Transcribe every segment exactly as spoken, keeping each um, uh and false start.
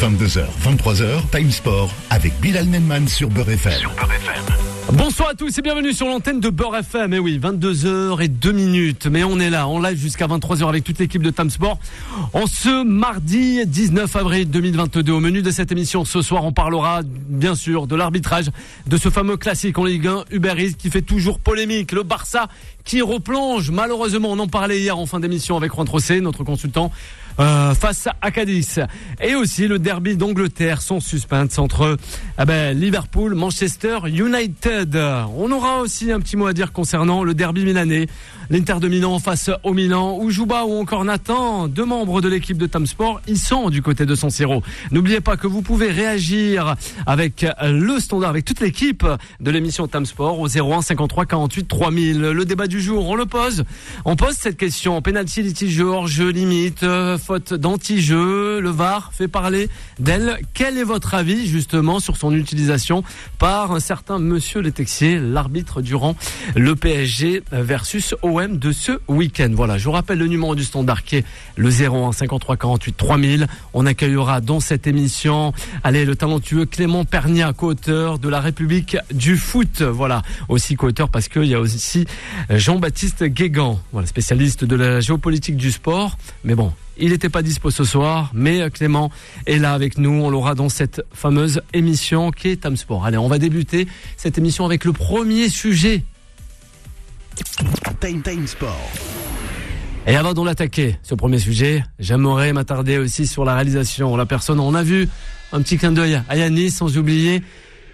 vingt-deux heures, vingt-trois heures, Time Sport avec Bilal Nenman sur Beurre F M. Sur Beurre F M. Bonsoir à tous et bienvenue sur l'antenne de Beurre F M. Et oui, vingt-deux heures et deux minutes. Mais on est là, en live jusqu'à vingt-trois heures avec toute l'équipe de Time Sport. En ce mardi dix-neuf avril deux mille vingt-deux, au menu de cette émission, ce soir, on parlera bien sûr de l'arbitrage, de ce fameux classique en Ligue un, Uber Eats, qui fait toujours polémique. Le Barça qui replonge, malheureusement, on en parlait hier en fin d'émission avec Juan Trocé, notre consultant, Euh, face à Cadiz. Et aussi le derby d'Angleterre, son suspense entre eh ben, Liverpool, Manchester United. On aura aussi un petit mot à dire concernant le derby milanais, l'Inter de Milan face au Milan, où Jouba ou encore Nathan, deux membres de l'équipe de Time Sport, ils sont du côté de San Siro. N'oubliez pas que vous pouvez réagir avec le standard, avec toute l'équipe de l'émission Time Sport au zéro un cinquante-trois quarante-huit trois mille. Le débat du jour, on le pose. On pose cette question. Penalty, litige, hors-jeu, limite, euh, faute d'anti-jeu, le V A R fait parler d'elle. Quel est votre avis justement sur son utilisation par un certain Monsieur Le Texier, l'arbitre durant le P S G versus O M de ce week-end? Voilà, je vous rappelle le numéro du standard qui est le zéro un cinquante-trois quarante-huit trois mille. On accueillera dans cette émission, allez, le talentueux Clément Pernia, co-auteur de La République du foot. Voilà, aussi co-auteur parce qu'il y a aussi Jean-Baptiste Guégan, voilà, spécialiste de la géopolitique du sport. Mais bon, il n'était pas dispo ce soir, mais Clément est là avec nous. On l'aura dans cette fameuse émission qui est Time Sport. Allez, on va débuter cette émission avec le premier sujet. Time, Time Sport. Et avant de l'attaquer, ce premier sujet, j'aimerais m'attarder aussi sur la réalisation. La personne, on a vu un petit clin d'œil à Yannis, sans oublier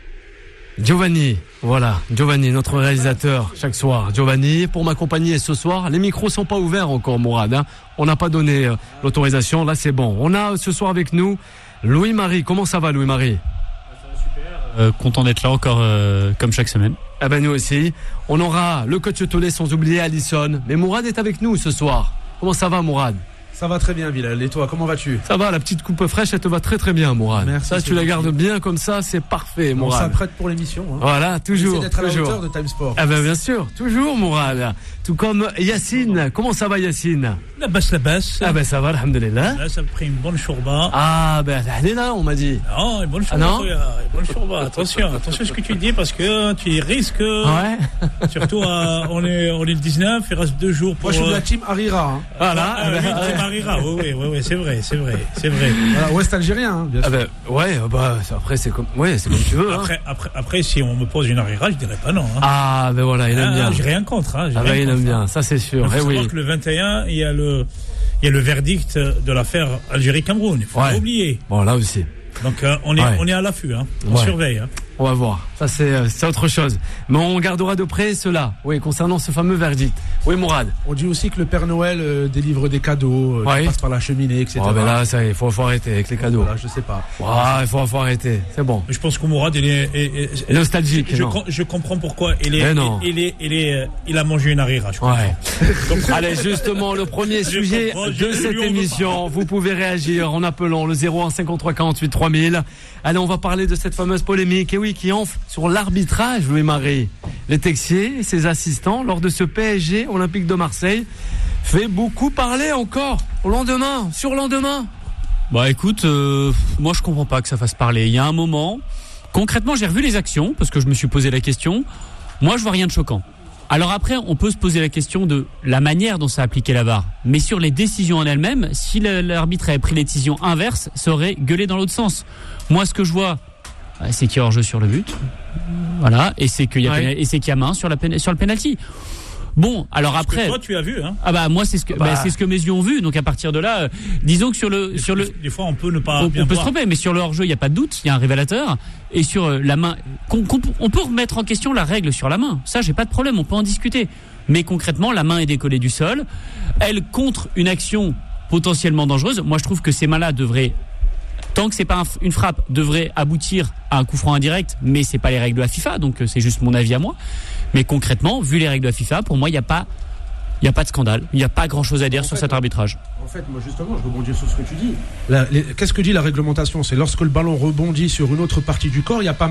Giovanni. Voilà, Giovanni, notre réalisateur chaque soir. Giovanni, pour m'accompagner ce soir. Les micros sont pas ouverts encore, Mourad. Hein. On n'a pas donné euh, l'autorisation. Là, c'est bon. On a ce soir avec nous Louis-Marie. Comment ça va, Louis-Marie? Ça va super. Euh, content d'être là encore euh, comme chaque semaine. Eh ben nous aussi. On aura le coach Tolé, sans oublier Alisson. Mais Mourad est avec nous ce soir. Comment ça va, Mourad? Ça va très bien, Bilal. Et toi, comment vas-tu? Ça va, la petite coupe fraîche, elle te va très très bien, Mourad. Merci. Ça, tu la gardes bien comme ça, c'est parfait, Mourad. On s'apprête pour l'émission. Hein. Voilà, toujours. On essaie d'être à toujours. la hauteur de Time Sport. Ah ben bien sûr, toujours, Mourad. Tout comme Yacine. Comment ça va, Yacine? La basse, la basse. Ah ben ça va, alhamdoulilah. Là, ça me pris une bonne chourba. Ah ben elle est là, on m'a dit. Non, une bonne chourba. Ah non une bonne chourba. Attention, attention à ce que tu dis parce que tu risques. Ouais. Surtout, euh, on est, on est le dix-neuf, il reste deux jours pour. Moi, je suis de la team Harira. Hein. Voilà. Ah, oui, ben, team Harira. Oui, oui, oui, oui, c'est vrai, c'est vrai, c'est vrai. Voilà, Ouest algérien, hein, bien sûr. Ah ben ouais, bah après c'est comme, ouais, c'est comme tu veux. Hein. Après, après, après, si on me pose une Harira, je dirais pas non. Hein. Ah ben voilà, il aime Ah, bien. j'ai rien contre. Hein, Ah ben il aime bien, ça c'est sûr. Il faut Eh savoir oui. que le vingt et un, il y a le, il y a le verdict de l'affaire Algérie-Cameroun. Il faut Ouais. pas oublier. Bon là aussi. Donc euh, on est, Ouais. on est à l'affût. Hein. On Ouais. surveille. Hein. On va voir. Ça c'est, euh, c'est autre chose. Mais on gardera de près cela. Oui, concernant ce fameux verdict. Oui, Mourad. On dit aussi que le Père Noël euh, délivre des cadeaux, euh, Ouais. qui passent par la cheminée, et cetera. Oh ben là, ça, il faut, faut arrêter avec les cadeaux. Voilà, je sais pas. Ah, il faut, faut arrêter. C'est bon. Je pense que Mourad, il est, est- est- Nostalgique. Je, non. com- je comprends pourquoi il est, Mais non. il, il est, il est, euh, il a mangé une harira. Je comprends. Ouais. Allez, justement, le premier Je sujet comprends, je- de je cette lui en veux émission. Vous pouvez réagir en appelant le zéro un cinquante-trois quarante-huit trois mille. Allez, on va parler de cette fameuse polémique, et oui, qui enfle sur l'arbitrage, Louis-Marie. Les Texier et ses assistants, lors de ce P S G Olympique de Marseille, fait beaucoup parler encore au lendemain, sur lendemain. Bah écoute, euh, moi je comprends pas que ça fasse parler. Il y a un moment, concrètement j'ai revu les actions parce que je me suis posé la question. Moi je vois rien de choquant. Alors après on peut se poser la question de la manière dont ça a appliqué la V A R. Mais sur les décisions en elles-mêmes, si le- l'arbitre avait pris les décisions inverses, ça aurait gueulé dans l'autre sens. Moi ce que je vois, c'est qu'il y a hors-jeu sur le but. Voilà, et c'est qu'il y a, Ouais. pénal- et c'est qu'il y a main sur, la pen- sur le penalty. Bon, alors Parce que après. toi, tu as vu, hein. Ah bah moi c'est ce que Bah. bah, c'est ce que mes yeux ont vu, donc à partir de là, euh, disons que sur le sur le Des fois, on peut ne pas on, bien on peut se voir. tromper, mais sur le hors-jeu il y a pas de doute, il y a un révélateur, et sur euh, la main, qu'on- qu'on- on peut remettre en question la règle sur la main, ça j'ai pas de problème, on peut en discuter, mais concrètement la main est décollée du sol, elle contre une action potentiellement dangereuse. Moi je trouve que ces mains-là devraient, tant que c'est pas un, une frappe, devrait aboutir à un coup franc indirect, mais c'est pas les règles de la FIFA, donc euh, c'est juste mon avis à moi. Mais concrètement, vu les règles de la FIFA, pour moi il n'y a pas Il n'y a pas de scandale, il n'y a pas grand chose à dire En sur fait, cet arbitrage. En fait, moi justement, je rebondis sur ce que tu dis. La- les- Qu'est-ce que dit la réglementation? C'est lorsque le ballon rebondit sur une autre partie du corps, il n'y a pas main.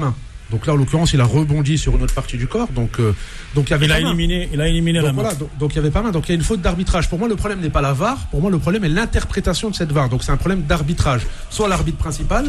Donc là, en l'occurrence, il a rebondi sur une autre partie du corps. Donc, euh, donc il y avait Il a pas main. éliminé, il a éliminé Donc la main. voilà, donc, donc il y avait pas main. Donc il y a une faute d'arbitrage. Pour moi, le problème n'est pas la V A R. Pour moi, le problème est l'interprétation de cette V A R. Donc c'est un problème d'arbitrage. Soit l'arbitre principal,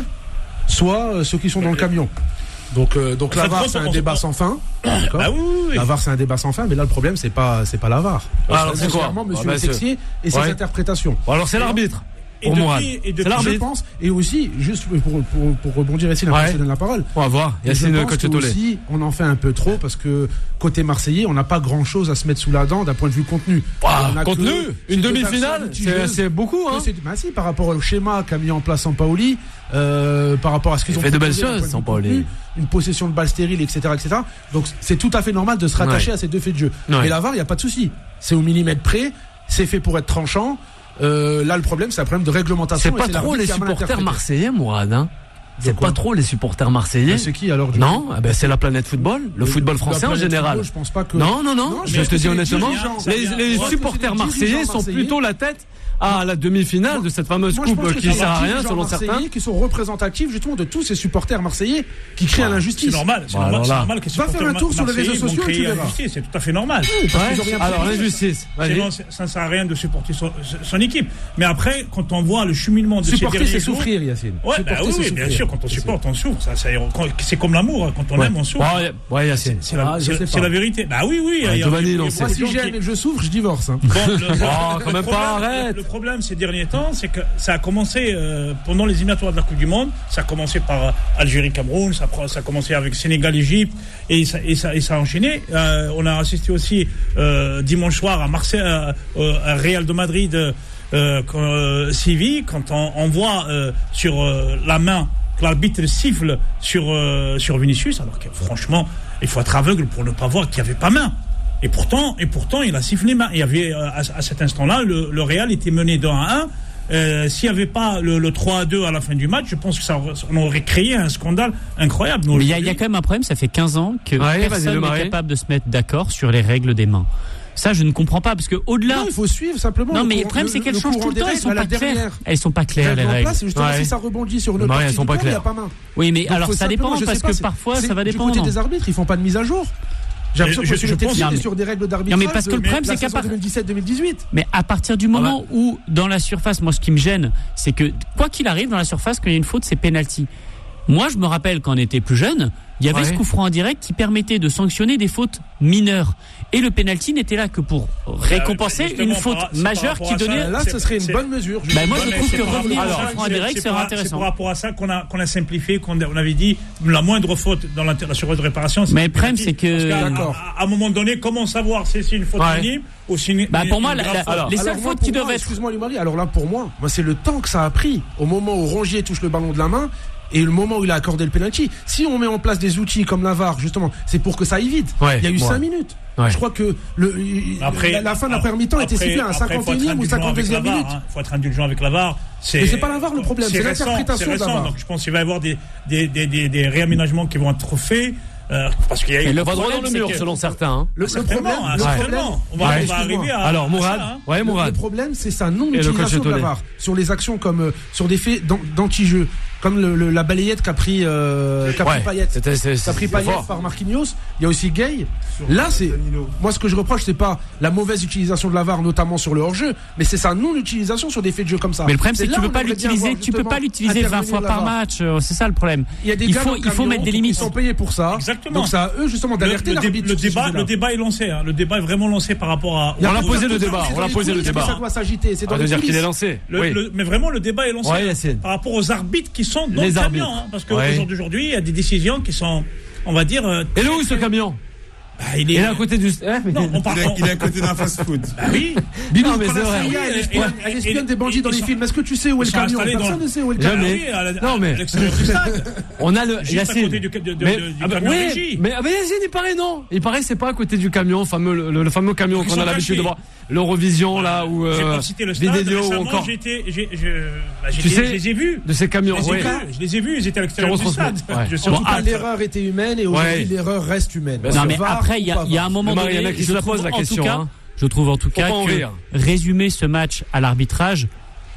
soit euh, ceux qui sont dans le camion. Donc, euh, donc la fait, V A R, moi, c'est un on- débat sans fin. D'accord. Ah oui, oui, oui. La V A R, c'est un débat sans fin. Mais là, le problème, c'est pas, c'est pas la V A R. Ah, alors, c'est quoi clairement Monsieur Ah, bah, Le Texier et ses Ouais. interprétations. Bon, alors c'est l'arbitre. Et Pour depuis- Mourad. et C'est depuis- Je l'arbitre. pense, et aussi, juste pour, pour, pour rebondir ici, Ouais. je te donne la parole. On va voir. Je Yacine pense que Coach-Tolé. aussi, on en fait un peu trop parce que côté marseillais, on n'a pas grand chose à se mettre sous la dent d'un point de vue contenu. Ah, On a contenu, que- une c'est que demi-finale, versions c'est litigieuses. c'est beaucoup, hein. Que c'est- bah si, par rapport au schéma qu'a mis en place Sampaoli, euh, par rapport à ce qu'ils Il ont fait de belles proposé d'un choses, point de vue Sampaoli. contenu, une possession de balles stériles, et cetera, et cetera. Donc c'est tout à fait normal de se rattacher Ouais. à ces deux faits de jeu. Ouais. Et la V A R, il n'y a pas de souci. C'est au millimètre près, c'est fait pour être tranchant. Euh, là, le problème, c'est un problème de réglementation. C'est et pas l'arbitre trop les qui a mal supporters interprété. marseillais, Mourad, hein. C'est quoi pas trop les supporters marseillais. Mais c'est qui alors du coup Non, eh ben c'est la planète football, le football La français en planète général. football, je pense pas que. Non, non, non, Non, je mais te dis c'est les honnêtement, dirigeants, ça les, vient. les Ouais, supporters c'est les marseillais dirigeants sont marseillais. plutôt la tête à la demi-finale de cette fameuse Moi, je coupe pense que qui c'est sert à les rien dirigeants selon marseillais certains. qui sont représentatifs justement de tous ces supporters marseillais qui créent à C'est l'injustice. normal, c'est Bon, normal, alors c'est là. normal que les Va faire un supporters tour sur les marseillais réseaux vont sociaux, créer tu verras. l'injustice, c'est tout à fait normal. Parce qu'ils ont Ouais. rien Alors fait. l'injustice, vas-y. Sinon, c'est- ça ne sert à rien de supporter son, son équipe. Mais après, quand on voit le cheminement de ces Supporter, derniers c'est jours... souffrir, Yacine. Ouais, Supporter, bah oui, c'est oui, bien souffrir. sûr, quand on supporte, on souffre. Ça, ça, c'est comme l'amour, hein. Quand on Ouais. aime, on souffre. Ouais, ouais, Yacine. C'est la, Ah, je c'est- sais c'est pas. la vérité. Bah oui, oui. Ouais, il y a- Giovanni, il y a non, beaucoup c'est- Moi, de si gens j'aime qui- et que je souffre, je divorce. hein. Bon, le, Oh, quand même problème, pas, arrête. le problème ces derniers temps, c'est que ça a commencé euh, pendant les éliminatoires de la Coupe du Monde. Ça a commencé par euh, Algérie-Cameroun, ça, a- ça a commencé avec Sénégal-Égypte et ça, et, ça, et ça a enchaîné. Euh, on a assisté aussi euh, dimanche soir à Marseille, euh, euh, à Real de Madrid, euh, quand, euh, Séville, quand on, on voit euh, sur euh, la main que l'arbitre siffle sur, euh, sur Vinicius, alors que franchement, il faut être aveugle pour ne pas voir qu'il n'y avait pas main. Et pourtant, et pourtant, il a sifflé main. Il y avait, euh, à, à cet instant-là, le, le Real était mené deux à un. Euh, s'il n'y avait pas le, le trois à deux à la fin du match, je pense que ça aurait, on aurait créé un scandale incroyable. Mais il y, a- il y a quand même un problème, ça fait quinze ans que Ouais, vas-y, Le personne n'est Marais. capable de se mettre d'accord sur les règles des mains. Ça, je ne comprends pas, parce que au-delà... Non, il faut suivre simplement. Non, le mais le courant- problème, c'est qu'elles le changent courant tout le des temps, elles règles sont à la pas claires. dernière Elles sont pas claires, les règle en règles. place, et justement, Ouais. si ça rebondit sur une Le autre Marais, partie elles sont du pas corps, il n'y a claires. pas main. Oui, mais Donc, alors faut ça simplement, dépend, je parce sais pas, que c'est- parfois, c'est ça va du dépendre. côté des arbitres, ils font pas de mise à jour. J'ai l'impression Je- que je sur le pense- textile Non, et mais- sur des règles Non, d'arbitrage. mais parce que le de problème, la c'est qu'à saison part- deux mille dix-sept deux mille dix-huit. Mais à partir du moment où, dans la surface, moi, ce qui me gêne, c'est que, quoi qu'il arrive, dans la surface, quand il y a une faute, c'est penalty. Moi, je me rappelle, quand on était plus jeune, il y avait Ouais. ce coup franc en direct qui permettait de sanctionner des fautes mineures. Et le penalty n'était là que pour récompenser justement, une par- faute c'est par majeure rapport qui à ça, donnait... Là, c'est- ce serait une c'est- bonne mesure. Bah, moi, Ouais, je mais trouve c'est que par revenir rapport au à ça, coup franc c'est- direct c'est serait par- intéressant. C'est par rapport à ça qu'on a, qu'on a simplifié, qu'on a, on avait dit la moindre faute dans la, la surface de réparation. Mais le c'est problème, penalty. c'est que- Parce qu'à- D'accord. à, à un moment donné, comment savoir si c'est une faute Ouais. minime ou si une, Bah, pour une- moi, une la- grave la- faute. alors, les seules Alors, moi, fautes qui pour doivent moi, être... Excuse-moi, Limari. Alors là, pour moi, moi, c'est le temps que ça a pris au moment où Rongier touche le ballon de la main et le moment où il a accordé le penalty. Si on met en place des outils comme la V A R, justement, c'est pour que ça aille vite. Ouais, il y a eu ouais. cinq minutes. Ouais. Je crois que le, Après, la, la fin de la première mi-temps était après- sifflée à un après, faut être cinquante et unième ou indulgent avec cinquante-deuxième la V A R, minute. hein. Faut être indulgent avec la V A R. Mais c'est pas la V A R le problème, c'est récent, l'interprétation c'est de la récent, V A R. Donc je pense qu'il va y avoir des, des, des, des, des réaménagements qui vont être faits. Euh, parce qu'il y a Et eu le On va droit dans problème, le mur, c'est que- selon certains. hein. Le, le certainement, problème, hein, le certainement. problème, On va, Ouais, on va excuse-moi. arriver à. Alors, à Mourad, ça, hein. ouais, Le, le Mourad. problème, c'est sa Et le non-utilisation coach de la Tolé. V A R sur les actions comme euh, sur des faits d'an- d'anti-jeu, comme le, le- la balayette qu'a pris, euh, qu'a pris Ouais, Payet. c'était- c'est- Qu'a pris c'est Payet fort. par Marquinhos. Il y a aussi Gay. Là, c'est moi ce que je reproche, c'est pas la mauvaise utilisation de la V A R, notamment sur le hors-jeu, mais c'est sa non-utilisation sur des faits de jeu comme ça. Mais le problème, c'est que là tu peux où pas on aimerait bien l'utiliser, voir, tu peux pas justement, l'utiliser vingt intervenir fois la par V A R. match. euh, C'est ça le problème. Il y a des Il gars faut, dans le il faut camion mettre des qui limites. sont payés pour ça. Exactement. Donc c'est à eux justement Le, d'alerter le dé- l'arbitre. le sur ce débat, sujet-là. le débat est lancé. Hein. Le débat est vraiment lancé par rapport à. Il y a On l'a pas posé de le tout débat, ça, c'est on dans l'a les posé le coulisses que débat. Ça doit s'agiter. C'est On dans va les dire qu'il est coulisses. lancé. Le- Oui. le- mais vraiment, le débat est lancé Ouais, hein, Yacine. par rapport aux arbitres qui sont dans Les le camion. arbitres. Hein, parce Ouais. qu'aujourd'hui, il y a des décisions qui sont, on va dire. euh, Et le où ce camion bah, il Il est est à côté du. Eh, mais- Non, on parle. Il est, il est à côté d'un fast-food. Bah oui. Bilou, Non, mais quand c'est la vrai. C I A, elle Et- espionne, et- elle espionne et- des bandits dans ils les sont- films. Est-ce que tu sais où est ils le sont camion? installés dans- Personne ne sait où est le Jamais. camion. Ah oui, à la- Non, mais- à l'extérieur du stade. On a le Juste à Yacine. côté du- de- de- mais, de- du ah bah, camion oui, régie. mais, ah bah, Yacine, il paraît non. Il paraît c'est pas à côté du camion, fameux le, le- le fameux camion Ils qu'on sont a l'habitude cachés. de voir. L'Eurovision là où J'ai euh, pas cité le stade. vidéo ou Récemment, encore j'ai été, j'ai, je, bah, Tu j'étais- sais, je les ai vus. de ces camions. Je les ai Ouais. vus, je les ai vus, ils étaient à l'extérieur Qui du stade. retransmettent, ouais. Je suis Bon, en Ah, ah, l'erreur était humaine et aujourd'hui Ouais. l'erreur reste humaine. Bien Non, sûr. mais V A R après, il y ou a, pas il y a un moment Le Marais, donné, il y en a qui je se la trouve, posent la en tout question, cas, hein. je trouve en tout Faut cas pas en que rire. résumer ce match à l'arbitrage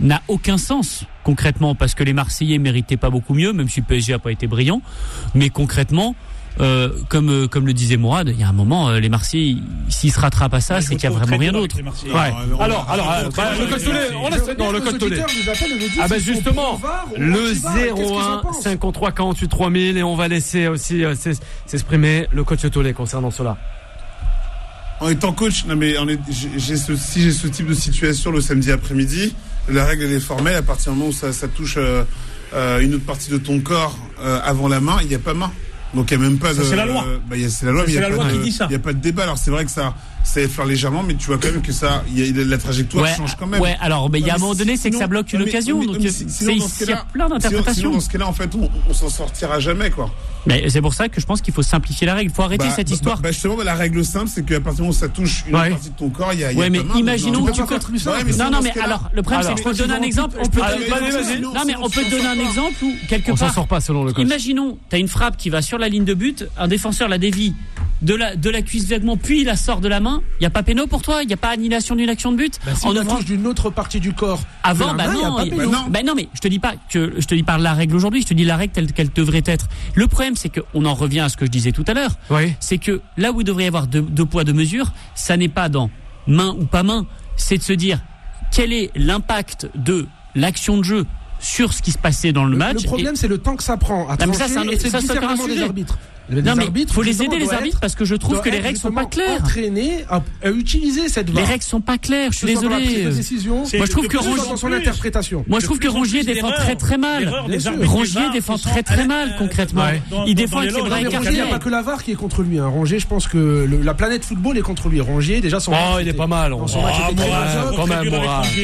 n'a aucun sens concrètement, parce que les Marseillais méritaient pas beaucoup mieux, même si le P S G a pas été brillant, mais concrètement, euh, comme euh, comme le disait Mourad, il y a un moment, euh, les Marseillais, s'ils se rattrapent à ça, Ouais, c'est qu'il y a vraiment rien d'autre. Ouais. Alors, alors, euh, bah, le code Tolé, on laisse, non, le code Tolé. Ah ben justement, le zéro un cinquante-trois quarante-huit trois mille, et on va laisser aussi euh, s'exprimer le coach Tolé concernant cela. En étant coach, non mais on est, j'ai, j'ai ce, si j'ai ce type de situation le samedi après-midi, la règle elle est formelle. À partir du moment où ça, ça touche euh, euh, une autre partie de ton corps euh, avant la main, il n'y a pas main. Donc il n'y a même pas ça, de. C'est la loi. Euh, bah, y a, c'est la loi, ça, mais il n'y a, a, a pas de débat. Alors c'est vrai que ça, ça effleure légèrement, mais tu vois quand même que ça, y a, la trajectoire ouais, change quand même. Ouais, alors mais il y a un moment donné, c'est que ça bloque une occasion. Donc il y a plein d'interprétations. Sinon, dans ce cas-là, en fait, on, on s'en sortira jamais, quoi. Mais c'est pour ça que je pense qu'il faut simplifier la règle. Il faut arrêter bah, cette bah, histoire. Bah, bah justement, bah, la règle simple, c'est qu'à partir du moment où ça touche une ouais. partie de ton corps, il y a. Ouais, y a mais pas imaginons que tu peux. Non, non, mais alors le problème, c'est que je peux te donner un exemple. On peut. Non, mais on peut te donner un exemple où quelque part. On s'en sort pas selon le coach. Imaginons, t'as une frappe qui va sur la ligne de but, un défenseur la dévie de la de la cuisse vaguement, puis il la sort de la main. Il y a pas péno pour toi. Il y a pas annulation d'une action de but. Bah, si on la touche d'une autre partie du corps. Avant, bah non, bah non, mais je te dis pas que je te dis pas la règle aujourd'hui. Je te dis la règle telle qu'elle devrait être. Le problème, c'est que on en revient à ce que je disais tout à l'heure. Oui. C'est que là où il devrait y avoir deux, deux poids deux mesures, ça n'est pas dans main ou pas main. C'est de se dire quel est l'impact de l'action de jeu sur ce qui se passait dans le, le match. Le problème, et... c'est le temps que ça prend à trancher. Ça, c'est un, et c'est ça, c'est un des arbitres. Les non mais il faut les aider les arbitres parce que je trouve que les règles sont pas claires. Entraîner à, à utiliser cette V A R. Les règles sont pas claires. Je suis désolé. De Moi je trouve que Rongier dans son interprétation. Moi je trouve que Rongier défend très très mal. Rongier défend très très mal concrètement. Il défend avec les bras écartés. Il n'y a pas que la V A R qui est contre lui. Rongier, je pense que la planète football est contre lui. Rongier déjà son. Oh il est pas mal. Son match était très quand même.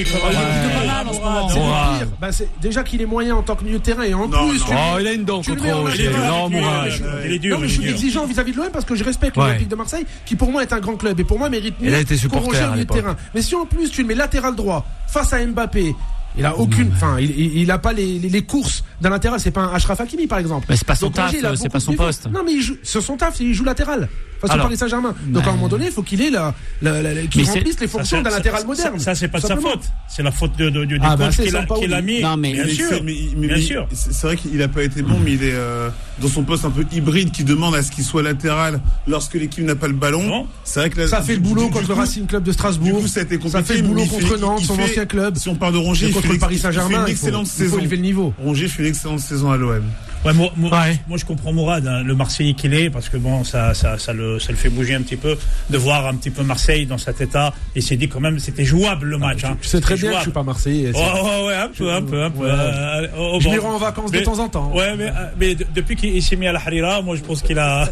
Déjà qu'il est moyen en tant que milieu de terrain et en plus. Oh il a une dent contre Rongier. Non Mourad. Il est dur. Je suis exigeant vis-à-vis de l'O M parce que je respecte l'Olympique ouais. de Marseille qui pour moi est un grand club et pour moi mérite mieux qu'Ron Rongier au milieu de terrain. Mais si en plus tu le mets latéral droit face à Mbappé, il a aucune, enfin il, il, il a pas les, les, les courses d'un latéral, c'est pas un Achraf Hakimi par exemple. Mais c'est pas son taf, c'est pas son poste. Non mais il joue, c'est son taf, il joue latéral. Face au Paris Saint-Germain. Donc bah... à un moment donné, il faut qu'il ait la, la, la, la qu'il remplisse les fonctions ça, d'un latéral ça, moderne. Ça, ça c'est pas de sa faute. C'est la faute de, de, de, du ah, coach bah, qui, l'a, qui l'a mis. Non, mais bien mais sûr. Mais, mais, bien mais, sûr. C'est, c'est vrai qu'il a pas été bon, mais il est euh, dans son poste un peu hybride qui demande à ce qu'il soit latéral lorsque l'équipe n'a pas le ballon. Non. C'est vrai que là, ça fait le boulot contre le Racing Club de Strasbourg. Du coup, ça a été compliqué. Ça fait le boulot contre Nantes, son ancien club. Si on parle de Rongier, contre le Paris Saint-Germain, il fait une excellente saison. Il faut élever le niveau. Rongier fait une excellente saison à l'O M. Ouais, moi, moi, ouais. moi je comprends Mourad, hein, le Marseillais qu'il est, parce que bon, ça, ça, ça, le, ça le fait bouger un petit peu, de voir un petit peu Marseille dans cet état. Et s'est dit quand même, c'était jouable le match. Ah, hein. Tu sais très bien jouable. que je suis pas Marseillais. Oh, oh, ouais, un peu, un peu, un peu. Ouais. Euh, oh, je bon. m'y rends en vacances mais, de temps en temps. Ouais, mais, mais de, depuis qu'il s'est mis à la Harira, moi je pense qu'il a.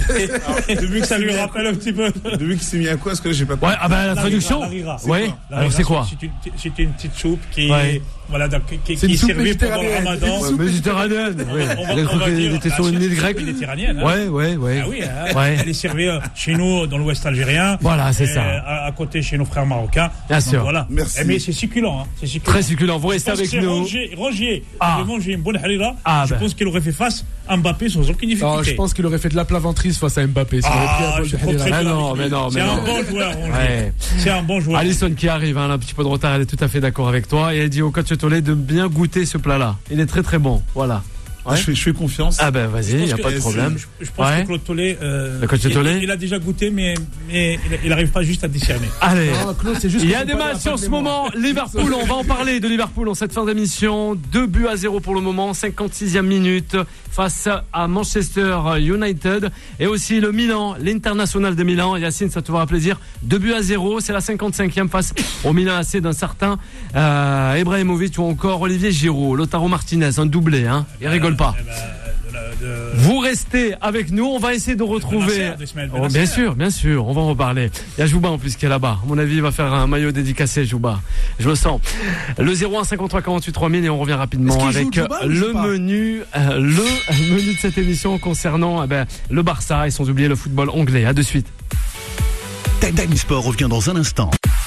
Depuis que ça lui rappelle un petit peu. Depuis qu'il s'est mis à quoi? Parce que là, j'ai pas. Ouais, ah bah la, la traduction. Ouais. Alors c'est quoi? C'était une petite soupe qui. Voilà, donc, qui, qui est servie pendant le Ramadan. Ouais, méditerranéenne. Oui. Elle était sur une île grecque. Méditerranéenne. Hein. Ouais, ouais, ouais. Ah oui, hein, ouais. Elle est servie chez nous dans l'Ouest algérien. Voilà, c'est ça. À, à côté chez nos frères marocains. Bien donc, sûr. Voilà. Merci. Mais c'est succulent, hein. C'est succulent. Très succulent. Vous restez avec nous. Rongier, Rongier ah. avait mangé une bonne harira. Ah, je ben. pense qu'il aurait fait face à Mbappé sans aucune difficulté. Oh, je pense qu'il aurait fait de la plaventrice face à Mbappé. Ah, je ah non, mais non, mais c'est non. un bon joueur, Rongier. C'est un bon joueur. Alisson qui arrive, hein, un petit peu de retard, elle est tout à fait d'accord avec toi et elle dit au coach Tolé de bien goûter ce plat-là. Il est très très bon. Voilà. Ouais. Je, fais, je fais confiance. Ah ben vas-y, il n'y a pas de problème. Je, je pense ouais. que Claude Tolé, euh, le coach Tolé, il, il a déjà goûté, mais, mais il n'arrive pas juste à discerner. Allez, non, Claude, c'est juste il y a des matchs en ce moment. Liverpool, on va en parler de Liverpool en cette fin d'émission. Deux buts à zéro pour le moment, cinquante-sixième minute face à Manchester United et aussi le Milan, l'International de Milan. Yacine, ça te fera plaisir. Deux buts à zéro, c'est la cinquante-cinquième face au Milan A C d'un certain euh, Ibrahimovic ou encore Olivier Giroud, Lautaro Martinez, un doublé, hein. Il rigole pas. Eh ben, de, de... Vous restez avec nous, on va essayer de retrouver. Oh, bien sûr, bien sûr, on va en reparler. Il y a Jouba en plus qui est là-bas. À mon avis, il va faire un maillot dédicacé, Jouba. Je le sens. Le zéro un cinquante-trois quarante-huit trois mille et on revient rapidement avec Jouba, le menu, euh, le menu de cette émission concernant eh ben, le Barça et sans oublier le football anglais. À de suite. Time Sport revient dans un instant.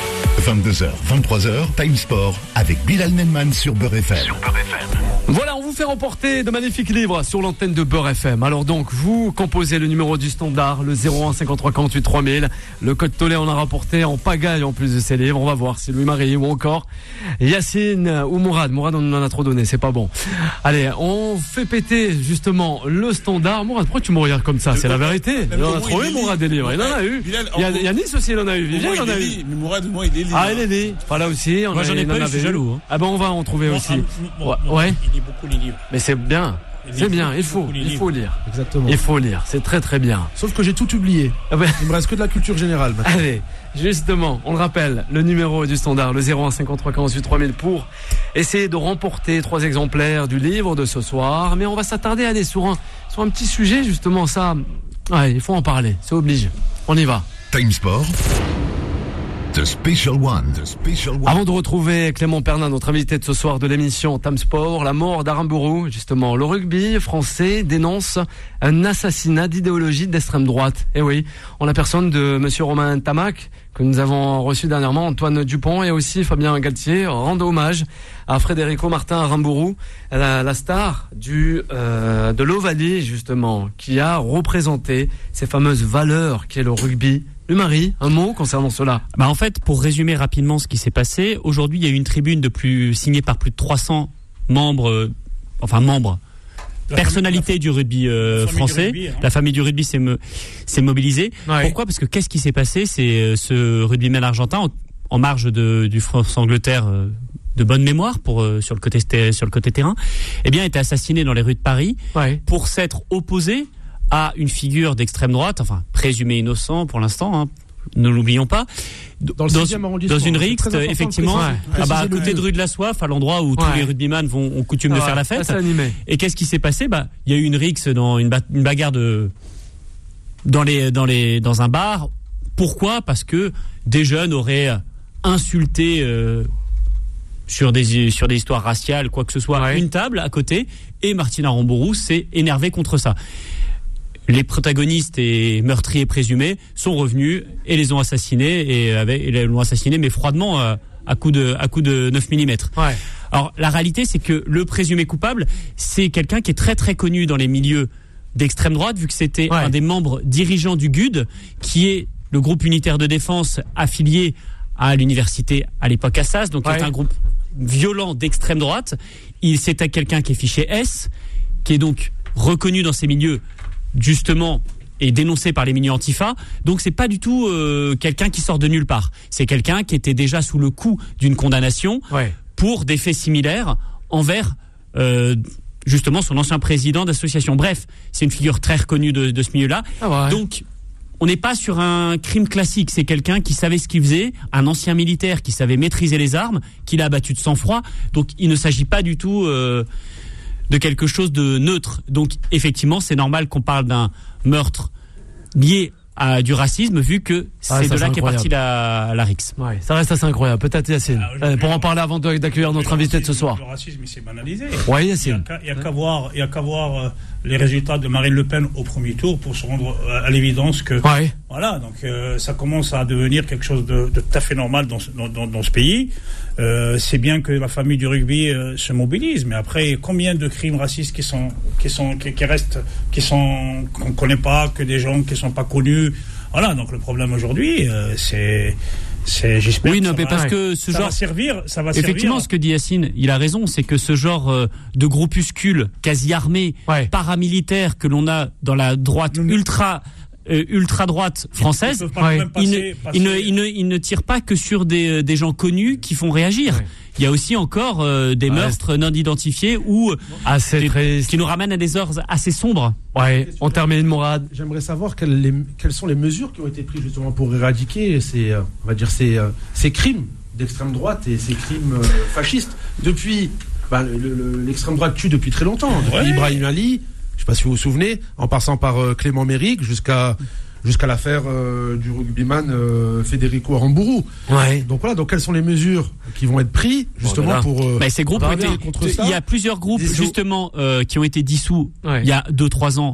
vingt-deux heures, vingt-trois heures, Time Sport avec Bilal Nenman sur Beurre F M. Sur Beurre F M. Voilà, on vous fait remporter de magnifiques livres sur l'antenne de Beurre F M. Alors donc, vous composez le numéro du standard, le zéro un cinquante-trois quarante-huit trois mille. Le code Tolé en a rapporté en pagaille en plus de ces livres. On va voir si Louis-Marie ou encore Yacine ou Mourad. Mourad, on en a trop donné, c'est pas bon. Allez, on fait péter justement le standard. Mourad, pourquoi tu me regardes comme ça? C'est la vérité. Il en a trouvé, Mourad, des livres. Il en a eu. Il y a Nice aussi, il en a eu. Vivian, il en a eu. Mais Mourad, moi, il est libre. Ah, il est dit. Pas là aussi. Moi, j'en ai pas eu, je suis jaloux. Ah ben, on va en trouver aussi. Ouais. Il lit beaucoup les livres. Mais c'est bien. C'est bien, il faut, il faut lire. Exactement. Il faut lire, c'est très très bien. Sauf que j'ai tout oublié. Ah ben... Il me reste que de la culture générale maintenant. Allez, justement, on le rappelle, le numéro du standard, le zéro un cinquante-trois quarante-huit trois mille pour essayer de remporter trois exemplaires du livre de ce soir. Mais on va s'attarder allez, sur, un, sur un petit sujet, justement, ça. Ouais, il faut en parler, c'est obligé. On y va. Time Sport. The Special One. The Special One. Avant de retrouver Clément Pernin, notre invité de ce soir de l'émission Time Sport, la mort d'Aramburu, justement, le rugby français dénonce un assassinat d'idéologie d'extrême droite. Et oui, en la personne de monsieur Romain Tamac, que nous avons reçu dernièrement, Antoine Dupont et aussi Fabien Galtier, rendent hommage à Frédérico Martin Aramburu, la, la star du, euh, de l'Ovalie, justement, qui a représenté ces fameuses valeurs qu'est le rugby. Louis-Marie, un mot concernant cela? Bah en fait, pour résumer rapidement ce qui s'est passé, aujourd'hui, il y a eu une tribune de plus, signée par plus de trois cents membres, euh, enfin membres, la personnalités famille, du rugby euh, français. Du rugby, hein. La famille du rugby s'est, me, s'est mobilisée. Ouais. Pourquoi? Parce que qu'est-ce qui s'est passé? C'est euh, ce rugbyman argentin, en, en marge de, du France-Angleterre, euh, de bonne mémoire pour euh, sur le côté sur le côté terrain, eh bien, a été assassiné dans les rues de Paris ouais. pour s'être opposé à une figure d'extrême droite, enfin présumé innocent pour l'instant, hein, ne l'oublions pas, dans, dans, dans une rixe, effectivement, ouais. ah bah, à côté de rue de la Soif, à l'endroit où ouais. tous les rugbyman vont ont coutume ah de ouais. faire la fête. Et qu'est-ce qui s'est passé? Bah, il y a eu une rixe dans une, ba- une bagarre de dans les dans les dans un bar. Pourquoi? Parce que des jeunes auraient insulté euh, sur des sur des histoires raciales, quoi que ce soit, ouais. une table à côté, et Martin Aramburu s'est énervé contre ça. Les protagonistes et meurtriers présumés sont revenus et les ont assassinés et, avec, et l'ont assassiné mais froidement à, à coup de à coup de neuf millimètres. Ouais. Alors la réalité c'est que le présumé coupable c'est quelqu'un qui est très très connu dans les milieux d'extrême droite vu que c'était ouais. un des membres dirigeants du G U D qui est le groupe unitaire de défense affilié à l'université à l'époque Assas, donc ouais. c'est un groupe violent d'extrême droite. Il c'était quelqu'un qui est fiché S, qui est donc reconnu dans ces milieux justement est dénoncé par les milieux antifa, donc c'est pas du tout euh, quelqu'un qui sort de nulle part. C'est quelqu'un qui était déjà sous le coup d'une condamnation ouais. pour des faits similaires envers euh, justement son ancien président d'association. Bref, c'est une figure très reconnue de, de ce milieu-là. Ah ouais. Donc on n'est pas sur un crime classique, c'est quelqu'un qui savait ce qu'il faisait, un ancien militaire qui savait maîtriser les armes, qui l'a abattu de sang-froid. Donc il ne s'agit pas du tout euh, de quelque chose de neutre. Donc effectivement, c'est normal qu'on parle d'un meurtre lié à du racisme, vu que c'est ah, de là qu'est partie la, la rixe. Ouais, ça reste assez incroyable. Peut-être Yacine, ah, euh, pour en parler avant d'accueillir notre invité de ce soir. Le racisme, il s'est banalisé. Oui, Yacine. Il n'y a qu'à voir, il y a qu'à voir euh, les résultats de Marine Le Pen au premier tour pour se rendre à l'évidence que ouais. voilà, donc euh, ça commence à devenir quelque chose de, de tout à fait normal dans ce, dans, dans, dans ce pays. Euh, c'est bien que la famille du rugby euh, se mobilise, mais après combien de crimes racistes qui sont qui sont qui, qui restent qui sont qu'on connaît pas, que des gens qui sont pas connus. Voilà, donc le problème aujourd'hui, euh, c'est c'est j'espère. Oui, que non, ça mais va, parce que ce ça genre va servir, ça va effectivement servir. Ce que dit Yacine, il a raison, c'est que ce genre euh, de groupuscule quasi armé, ouais. paramilitaire que l'on a dans la droite Nous, ultra Euh, ultra-droite française, ouais. il, ne, passer... il, ne, il, ne, il ne tire pas que sur des, des gens connus qui font réagir. Ouais. Il y a aussi encore euh, des ouais. meurtres non identifiés ou assez des, très... qui nous ramènent à des heures assez sombres. Ouais, on termine, Mourad. J'aimerais savoir quelles, les, quelles sont les mesures qui ont été prises justement pour éradiquer ces, euh, on va dire ces, euh, ces crimes d'extrême droite et ces crimes euh, fascistes. Depuis, bah, le, le, l'extrême droite tue depuis très longtemps. Depuis ouais. Ibrahim Ali. Je ne sais pas si vous vous souvenez, en passant par euh, Clément Méric jusqu'à jusqu'à l'affaire euh, du rugbyman euh, Federico Aramburu. Ouais. Donc voilà, donc quelles sont les mesures qui vont être prises justement voilà. pour euh, bah, ces groupes ont été, contre ça. Il y a plusieurs groupes dissous. justement euh, qui ont été dissous ouais. il y a deux trois ans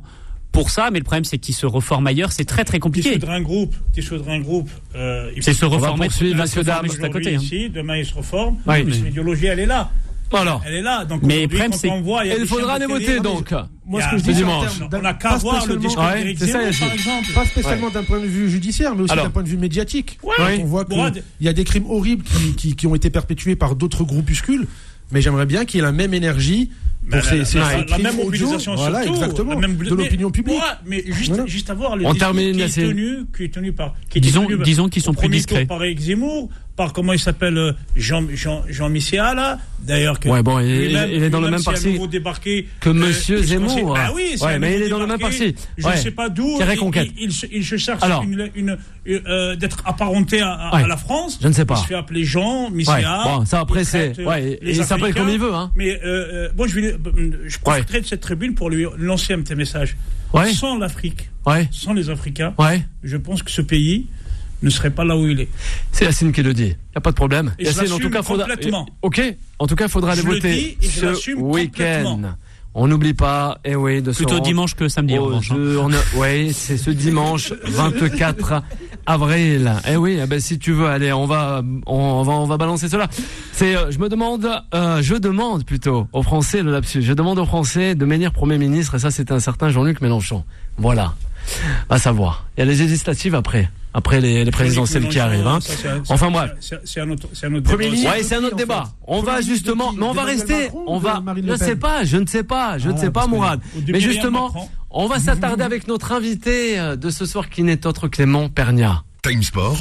pour ça, mais le problème c'est qu'ils se reforment ailleurs, c'est très très compliqué. Dissoudre un groupe, dissoudre un groupe, euh, c'est se reformer poursuivre Monsieur Dame juste à côté. Hein. Ici, demain il se reforme, oui, mais son idéologie elle est là. Voilà. Elle est là. Donc mais le problème c'est il faudra les voter donc. Moi, ce que je dis, dimanche, on n'a qu'à voir le discours d'Éric Zemmour, par exemple. Pas spécialement d'un point de vue judiciaire, mais aussi d'un point de vue médiatique. On voit qu'il y a des crimes horribles qui ont été perpétués par d'autres groupuscules, mais j'aimerais bien qu'il y ait la même énergie. Pour ces, ces la, la même mobilisation, voilà, surtout, exactement, la même, de l'opinion publique. Moi, mais juste, voilà. juste à voir le on discours termine, qui, est tenu, qui est tenu par, qui est disons, tenu disons qu'ils sont plus discrets. Par Éric Zemmour, par comment il s'appelle Jean Jean Jean Missia là, d'ailleurs que ouais bon, il, il, il est dans le même parti que euh, Monsieur Zemmour. Ah oui, ouais, mais il est dans le même parti. Je ne sais pas d'où. Il, il, il se cherche Alors, une, une, euh, d'être apparenté à, à, ouais, à la France. Je ne sais pas. Il se fait appeler Jean Missia. Ouais, bon, ça après c'est, ouais, il s'appelle comme il veut, hein. Mais euh, moi je vais, je profiterai de cette tribune pour lui lancer un petit message. Ouais. Sans l'Afrique, ouais. sans les Africains, ouais. je pense que ce pays ne serait pas là où il est. C'est Yacine qui le dit. Il n'y a pas de problème. Et Yacine, je en tout cas, faudra. Complètement. Ok. En tout cas, il faudra aller je voter le dis et ce week-end. On n'oublie pas, eh oui, de plutôt dimanche que samedi. En revanche, hein. Oui, c'est ce dimanche vingt-quatre avril. Eh oui, eh ben si tu veux, allez, on va, on va, on va balancer cela. C'est, euh, je me demande, euh, je demande plutôt aux Français le lapsus. Je demande aux Français de m'élire Premier ministre, et ça, c'est un certain Jean-Luc Mélenchon. Voilà. À savoir. Il y a les législatives après. Après les, les présidentielles qui arrivent, hein. Ça, c'est un, enfin bref. C'est un autre, c'est un autre débat. Ouais, c'est un autre débat. On va justement, mais on va rester, on va, je ne sais pas, je ne sais pas, je ne sais pas, Mourad. Mais justement, on va s'attarder avec notre invité de ce soir qui n'est autre que Clément Pernia. Time Sport.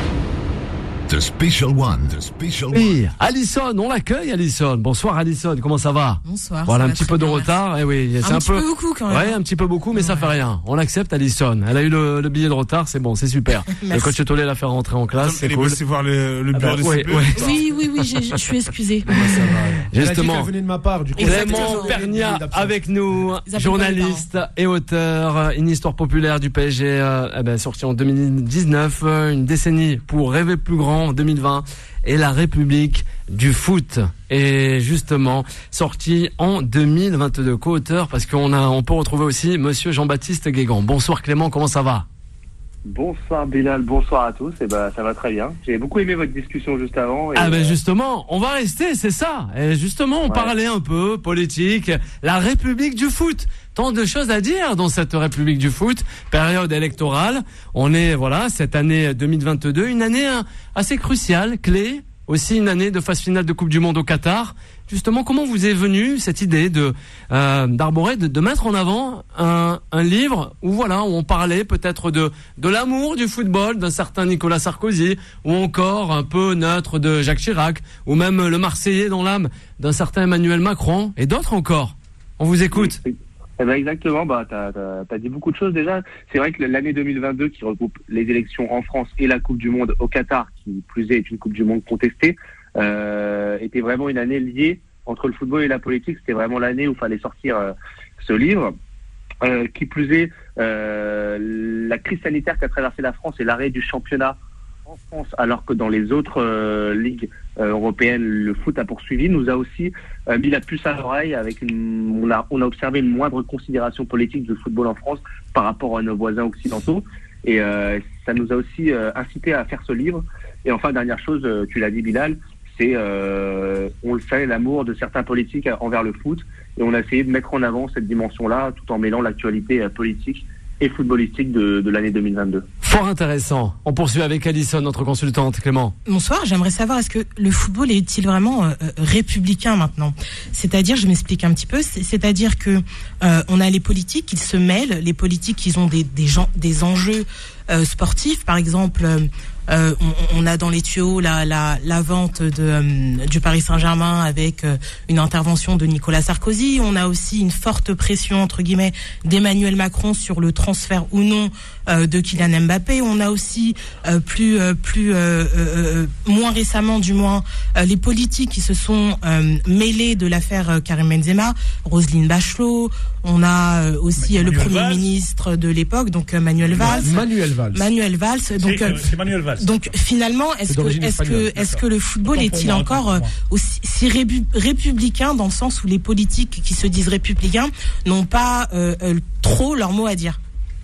The Special One. The Special oui, Alison, on l'accueille, Alison. Bonsoir, Alison. Comment ça va? Bonsoir. Voilà, un petit peu de retard. Eh oui, c'est un, un petit peu, peu beaucoup quand même. Ouais, un petit peu beaucoup, mais ouais. Ça fait rien. On l'accepte, Alison. Elle a eu le, le billet de retard, c'est bon, c'est super. Le coach Tolé l'a fait rentrer en classe. C'est cool. Elle est voir le, le bureau ah bah, de ouais, ouais. Oui, oui, oui, je, je suis excusée. Ah bah, ça va. Justement. Elle venait de ma part, du coup. Clément Pernia avec nous, journaliste et auteur. Une histoire populaire du P S G, euh, eh ben, sortie en deux mille dix-neuf, une décennie pour rêver plus grand en deux mille vingt. Et la République du foot est justement sorti en deux mille vingt-deux, co-auteur, parce qu'on a, on peut retrouver aussi Monsieur Jean-Baptiste Guégan. Bonsoir Clément, comment ça va? Bonsoir Bilal, bonsoir à tous. Et ben ça va très bien. J'ai beaucoup aimé votre discussion juste avant. Et ah ben euh... justement, on va rester, c'est ça. Et justement, on ouais. parlait un peu politique, la République du foot. Tant de choses à dire dans cette République du foot, période électorale. On est, voilà, cette année deux mille vingt-deux, une année assez cruciale, clé, aussi une année de phase finale de Coupe du Monde au Qatar. Justement, comment vous est venue cette idée de euh, d'arborer, de, de mettre en avant un, un livre où voilà, où on parlait peut-être de de l'amour du football d'un certain Nicolas Sarkozy, ou encore un peu neutre de Jacques Chirac, ou même le Marseillais dans l'âme d'un certain Emmanuel Macron, et d'autres encore. On vous écoute. Oui. Eh ben exactement, bah t'as, t'as, t'as dit beaucoup de choses déjà. C'est vrai que l'année deux mille vingt-deux, qui regroupe les élections en France et la Coupe du Monde au Qatar, qui plus est, est une Coupe du Monde contestée, euh, était vraiment une année liée entre le football et la politique. C'était vraiment l'année où il fallait sortir euh, ce livre. Euh, qui plus est, euh, la crise sanitaire qui a traversé la France et l'arrêt du championnat en France, alors que dans les autres euh, ligues euh, européennes, le foot a poursuivi, nous a aussi euh, mis la puce à l'oreille. Avec une, on a, on a observé une moindre considération politique du football en France par rapport à nos voisins occidentaux, et euh, ça nous a aussi euh, incité à faire ce livre. Et enfin, dernière chose, euh, tu l'as dit Bilal, c'est, euh, on le sait, l'amour de certains politiques envers le foot, et on a essayé de mettre en avant cette dimension-là, tout en mêlant l'actualité euh, politique et footballistique de, de l'année deux mille vingt-deux. Fort intéressant. On poursuit avec Alison, notre consultante. Clément. Bonsoir, j'aimerais savoir, est-ce que le football est-il vraiment euh, républicain maintenant? C'est-à-dire, je m'explique un petit peu, c'est, c'est-à-dire que euh, on a les politiques, ils se mêlent, les politiques, ils ont des, des, gens, des enjeux euh, sportifs, par exemple... Euh, Euh, on, on a dans les tuyaux la, la, la vente de, euh, du Paris Saint-Germain avec euh, une intervention de Nicolas Sarkozy. On a aussi une forte pression, entre guillemets, d'Emmanuel Macron sur le transfert ou non euh, de Kylian Mbappé. On a aussi euh, plus, euh, plus euh, euh, moins récemment, du moins, euh, les politiques qui se sont euh, mêlés de l'affaire euh, Karim Benzema, Roselyne Bachelot. On a euh, aussi euh, le Premier Valls. ministre de l'époque, donc euh, Manuel Valls. Manuel Valls. Manuel Valls. Donc, c'est, c'est Manuel Valls. Donc finalement, est-ce que, est-ce que, est-ce que le football est-il moi, encore euh, aussi si rébu- républicain dans le sens où les politiques qui se disent républicains n'ont pas euh, euh, trop leur mot à dire?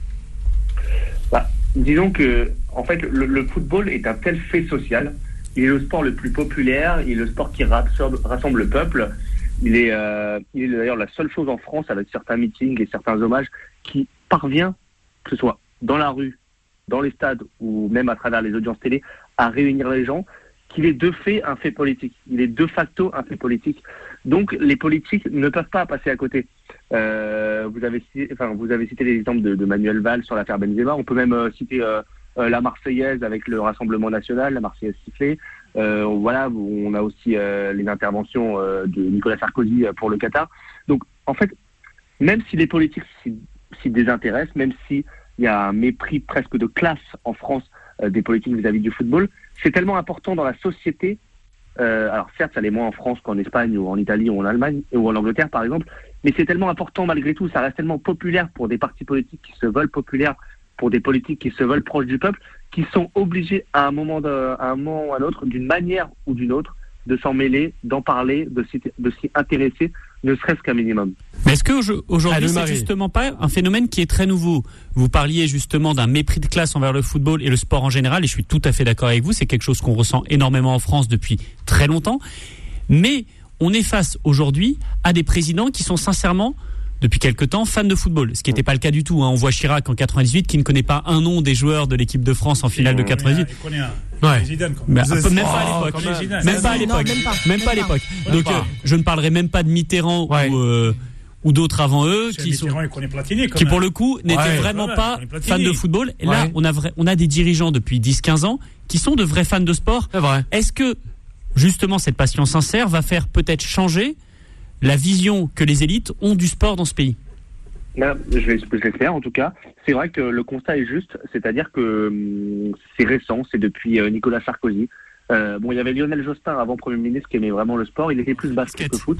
Bah, disons que, en fait, le, le football est un tel fait social. Il est le sport le plus populaire, il est le sport qui rassemble, rassemble le peuple. Il est, euh, il est d'ailleurs la seule chose en France, avec certains meetings et certains hommages, qui parvient, que ce soit dans la rue, dans les stades ou même à travers les audiences télé, à réunir les gens, qu'il est de fait un fait politique. Il est de facto un fait politique. Donc les politiques ne peuvent pas passer à côté. Euh, vous avez cité, enfin, vous avez cité les exemples de, de Manuel Valls sur l'affaire Benzema. On peut même euh, citer euh, euh, la Marseillaise avec le Rassemblement national, la Marseillaise sifflée. Euh, voilà, on a aussi euh, les interventions euh, de Nicolas Sarkozy pour le Qatar. Donc en fait, même si les politiques s'y, s'y désintéressent, même si il y a un mépris presque de classe en France euh, des politiques vis-à-vis du football, c'est tellement important dans la société. Euh, alors certes, ça l'est moins en France qu'en Espagne ou en Italie ou en Allemagne ou en Angleterre par exemple, mais c'est tellement important malgré tout, ça reste tellement populaire pour des partis politiques qui se veulent populaires, pour des politiques qui se veulent proches du peuple, qui sont obligés à un moment, de, à un moment ou à un autre, d'une manière ou d'une autre, de s'en mêler, d'en parler, de s'y, de s'y intéresser, ne serait-ce qu'un minimum. Mais est-ce que aujourd'hui, c'est justement pas un phénomène qui est très nouveau? Vous parliez justement d'un mépris de classe envers le football et le sport en général, et je suis tout à fait d'accord avec vous, c'est quelque chose qu'on ressent énormément en France depuis très longtemps. Mais on est face aujourd'hui à des présidents qui sont sincèrement, depuis quelque temps, fans de football. Ce qui n'était pas le cas du tout. Hein. On voit Chirac en quatre-vingt-dix-huit qui ne connaît pas un nom des joueurs de l'équipe de France en finale de quatre-vingt-dix-huit. Il connaît un. Ouais. Zidane, mais peu, même pas à l'époque. Oh, même, même pas à l'époque. Non, même pas, même pas à l'époque. Même Donc pas. Euh, je ne parlerai même pas de Mitterrand ouais. ou, euh, ou d'autres avant eux c'est qui sont Platini, qui pour le coup n'étaient ouais. vraiment ouais, pas fans de football. Et là, ouais. on a vrai, on a des dirigeants depuis dix quinze ans qui sont de vrais fans de sport. C'est vrai. Est-ce que justement cette passion sincère va faire peut-être changer la vision que les élites ont du sport dans ce pays? Là, je vais, je vais le faire en tout cas. C'est vrai que le constat est juste, c'est-à-dire que hum, c'est récent, c'est depuis euh, Nicolas Sarkozy. Euh, bon, il y avait Lionel Jospin avant Premier ministre qui aimait vraiment le sport. Il était plus basket que foot.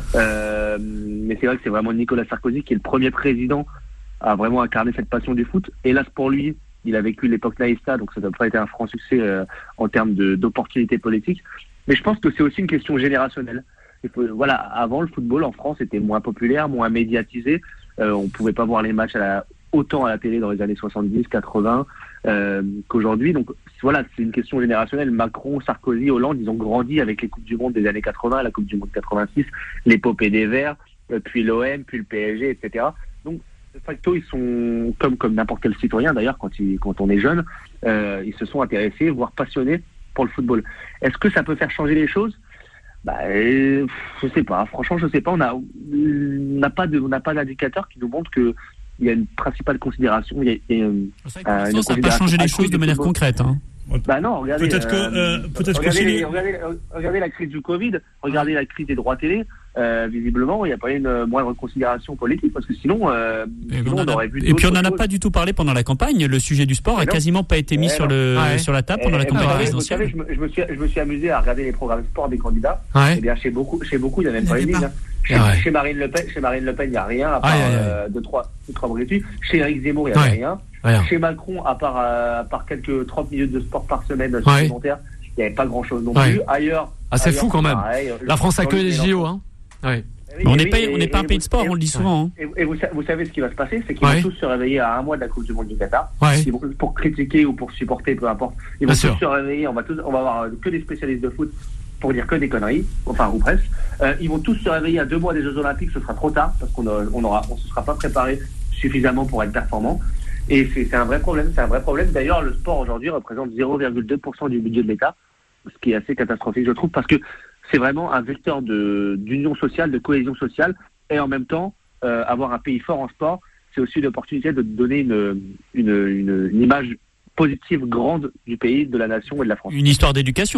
Euh, mais c'est vrai que c'est vraiment Nicolas Sarkozy qui est le premier président à vraiment incarner cette passion du foot. Hélas pour lui, il a vécu l'époque Naïsta, donc ça n'a pas été un franc succès euh, en termes de, d'opportunités politiques. Mais je pense que c'est aussi une question générationnelle. Il faut, voilà, avant le football en France était moins populaire, moins médiatisé. Euh, on pouvait pas voir les matchs à la, autant à la télé dans les années soixante-dix, quatre-vingts euh, qu'aujourd'hui. Donc voilà, c'est une question générationnelle. Macron, Sarkozy, Hollande, ils ont grandi avec les Coupes du Monde des années quatre-vingts, la Coupe du Monde quatre-vingt-six, l'épopée des Verts, euh, puis l'O M, puis le P S G, et cetera. Donc de facto, ils sont comme comme n'importe quel citoyen d'ailleurs quand il, quand on est jeune, euh, ils se sont intéressés, voire passionnés pour le football. Est-ce que ça peut faire changer les choses? Bah, euh, je sais pas. Franchement, je sais pas. On a, on n'a pas de, on n'a pas d'indicateur qui nous montre que il y a une principale considération. Il y a, il y a une, c'est vrai que euh, ça n'a pas changé les choses de manière football. concrète. Hein. Bah non, regardez. Peut-être que, euh, peut-être regardez, que les, regardez, regardez la crise du Covid, regardez la crise des droits télé. Euh, visiblement, il n'y a pas eu une moindre considération politique parce que sinon, euh, sinon on, on aurait vu. Et puis on n'en a pas du tout parlé pendant la campagne. Le sujet du sport n'a quasiment pas été mis et sur le ouais. sur la table pendant et, la campagne présidentielle. Vous savez, je me, je me suis je me suis amusé à regarder les programmes sport des candidats. Ouais. Et bien chez beaucoup chez beaucoup il n'y a même pas une ligne. Hein. Chez, ouais. chez Marine Le Pen, chez Marine Le Pen, il n'y a rien à part ah, euh, deux trois deux trois britules. Chez Éric Zemmour, il n'y a ouais. rien. Ouais. Chez Macron, à part euh, à part quelques trente minutes de sport par semaine supplémentaires, il n'y avait pas grand chose non ouais. plus. Ailleurs, ah c'est ailleurs, fou quand même. Pareil, la France a que les J O, hein. Ouais. Oui, on n'est pas, on n'est pas un pays de sport, et, on le dit souvent. Hein. Et, et vous, vous savez ce qui va se passer, c'est qu'ils ouais. vont tous se réveiller à un mois de la Coupe du Monde du Qatar. Ouais. Ils vont, pour critiquer ou pour supporter, peu importe. Ils vont Bien tous sûr. se réveiller, on va, tous, on va avoir que des spécialistes de foot pour dire que des conneries, enfin ou presque. Euh, ils vont tous se réveiller à deux mois des Jeux Olympiques, ce sera trop tard, parce qu'on ne on aura, on se sera pas préparé suffisamment pour être performant. Et c'est, c'est un vrai problème, c'est un vrai problème. D'ailleurs, le sport aujourd'hui représente zéro virgule deux pour cent du budget de l'État, ce qui est assez catastrophique, je trouve, parce que c'est vraiment un vecteur de, d'union sociale, de cohésion sociale, et en même temps, euh, avoir un pays fort en sport, c'est aussi une opportunité de donner une, une, une, une image positive grande du pays, de la nation et de la France. Une histoire d'éducation aussi.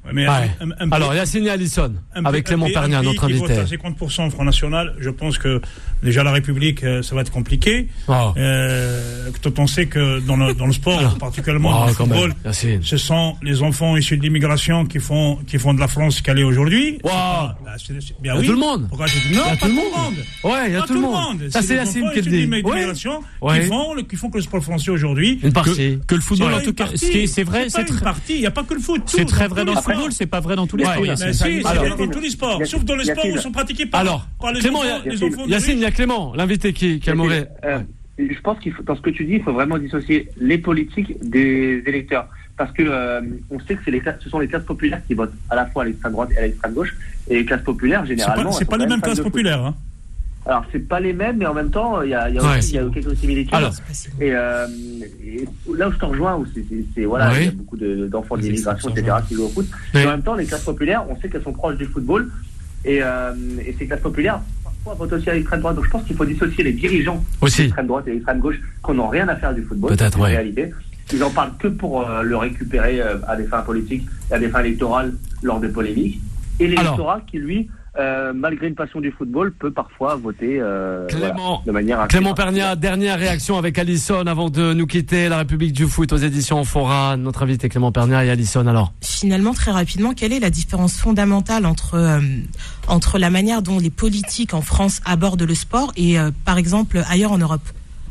Mais ouais. un, un, un Alors, Yacine et Alisson, avec Clément Pernia, notre invité. Qui vote à cinquante pour cent au Front National, je pense que déjà la République, ça va être compliqué. Oh. Euh, quand on sait que dans le, dans le sport, Alors. particulièrement oh, dans le football, même, ce sont les enfants issus de l'immigration qui font, qui font de la France qu'elle est aujourd'hui. Wow. Pas, bah, c'est, c'est, bien, il y a oui. tout le monde. Pourquoi tu dis non, pas tout le monde. Ouais, il y a tout le monde. Ça, c'est Yacine qui le dit. L'immigration qui font, qui font que le sport français aujourd'hui. Une partie. Que le football, en tout cas, c'est vrai, c'est une partie. Il n'y a pas que le foot. C'est très vrai dans le football, c'est pas vrai dans tous les sports. Mais si, c'est vrai dans tous les sports, sauf dans les sports où ils sont pratiqués par les enfants. Yacine, il y a Clément, l'invité qui aimerait. Je pense qu'il faut, dans ce que tu dis, il faut vraiment dissocier les politiques des électeurs. Parce que euh, on sait que c'est les classes, ce sont les classes populaires qui votent à la fois à l'extrême droite et à l'extrême gauche. Et les classes populaires, généralement. C'est pas, c'est pas les mêmes classes populaires, hein. Alors, c'est pas les mêmes, mais en même temps, il y a, y, a ouais, y a quelques similitudes. Alors, et, euh, et là où je te rejoins, où c'est, c'est, c'est voilà, il oui. y a beaucoup de, d'enfants d'immigration, et cetera, qui jouent au foot. Oui. Mais en même temps, les classes populaires, on sait qu'elles sont proches du football. Et, euh, et ces classes populaires, parfois, votent aussi à l'extrême droite. Donc, je pense qu'il faut dissocier les dirigeants aussi. de l'extrême droite et de l'extrême gauche, qui n'ont rien à faire du football. Peut-être, en oui. réalité. Ils en parlent que pour euh, le récupérer euh, à des fins politiques et à des fins électorales lors des polémiques. Et l'électorat qui, lui, Euh, malgré une passion du football, peut parfois voter euh, Clément, voilà, de manière Clément Pernia, dernière réaction avec Alisson avant de nous quitter. La République du foot aux éditions Fora. Notre invité Clément Pernia et Alisson. Alors, finalement, très rapidement, quelle est la différence fondamentale entre euh, entre la manière dont les politiques en France abordent le sport et euh, par exemple ailleurs en Europe?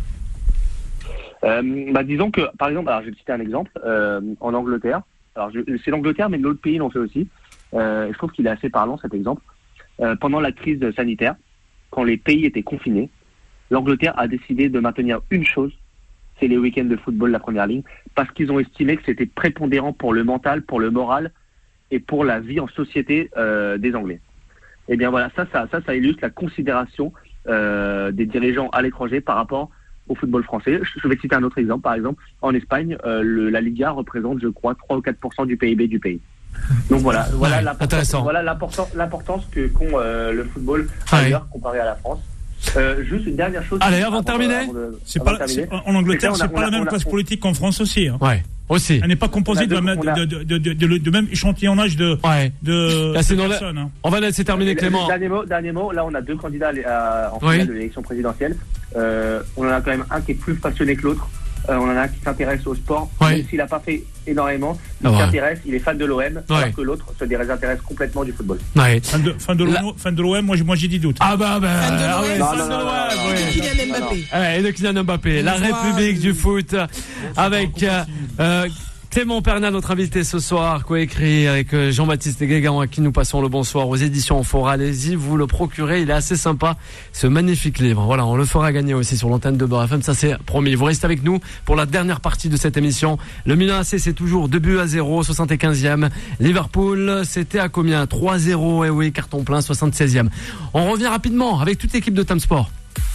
euh, bah, disons que, par exemple, alors je vais citer un exemple euh, en Angleterre. Alors je, c'est l'Angleterre, mais d'autres pays l'ont fait aussi. Euh, je trouve qu'il est assez parlant cet exemple. Euh, pendant la crise sanitaire, quand les pays étaient confinés, l'Angleterre a décidé de maintenir une chose, c'est les week-ends de football, la première ligne, parce qu'ils ont estimé que c'était prépondérant pour le mental, pour le moral et pour la vie en société euh, des Anglais. Et bien voilà, ça, ça, ça, ça illustre la considération euh, des dirigeants à l'étranger par rapport au football français. Je vais citer un autre exemple. Par exemple, en Espagne, euh, le, la Liga représente, je crois, trois ou quatre pour cent du P I B du pays. Donc voilà, voilà, ouais, l'importance, voilà l'importance, l'importance que qu'ont euh, le football ailleurs ouais. comparé à la France. Euh, juste une dernière chose. Allez, avant de terminer, avant de, c'est avant pas, de terminer. C'est, en Angleterre, c'est, c'est pas a, la même a, classe a, politique qu'en France aussi. Hein. Ouais. Aussi. Elle n'est pas composée de, de, de, de, de, de, de même échantillonnage de, ouais. de, là, de personnes. Hein. On va laisser terminer Clément. Dernier mot, dernier mot, là on a deux candidats à, en finale oui. de l'élection présidentielle. Euh, on en a quand même un qui est plus passionné que l'autre. Euh, on en a un qui s'intéresse au sport, ouais. même s'il n'a pas fait énormément, il ah ouais. s'intéresse, il est fan de l'O M, ouais. alors que l'autre se désintéresse complètement du football. Ouais. Fan, de, fan, de La... fan de l'O M, moi, moi j'ai des doutes. Ah bah bah fan de l'O M, ah ouais, fan de l'O M, et de Kylian Mbappé. Ouais, et de Kylian Mbappé, la République du foot, avec euh, Clément Pernia, notre invité ce soir, coécrit avec Jean-Baptiste Guégan, à qui nous passons le bonsoir aux éditions Fora. Allez-y, vous le procurez, il est assez sympa, ce magnifique livre. Voilà, on le fera gagner aussi sur l'antenne de Beurre F M, ça c'est promis. Vous restez avec nous pour la dernière partie de cette émission. Le Milan A C, c'est toujours deux buts à zéro, soixante-quinzième. Liverpool, c'était à combien? trois zéro, et oui, carton plein, soixante-seizième. On revient rapidement avec toute l'équipe de Time Sport.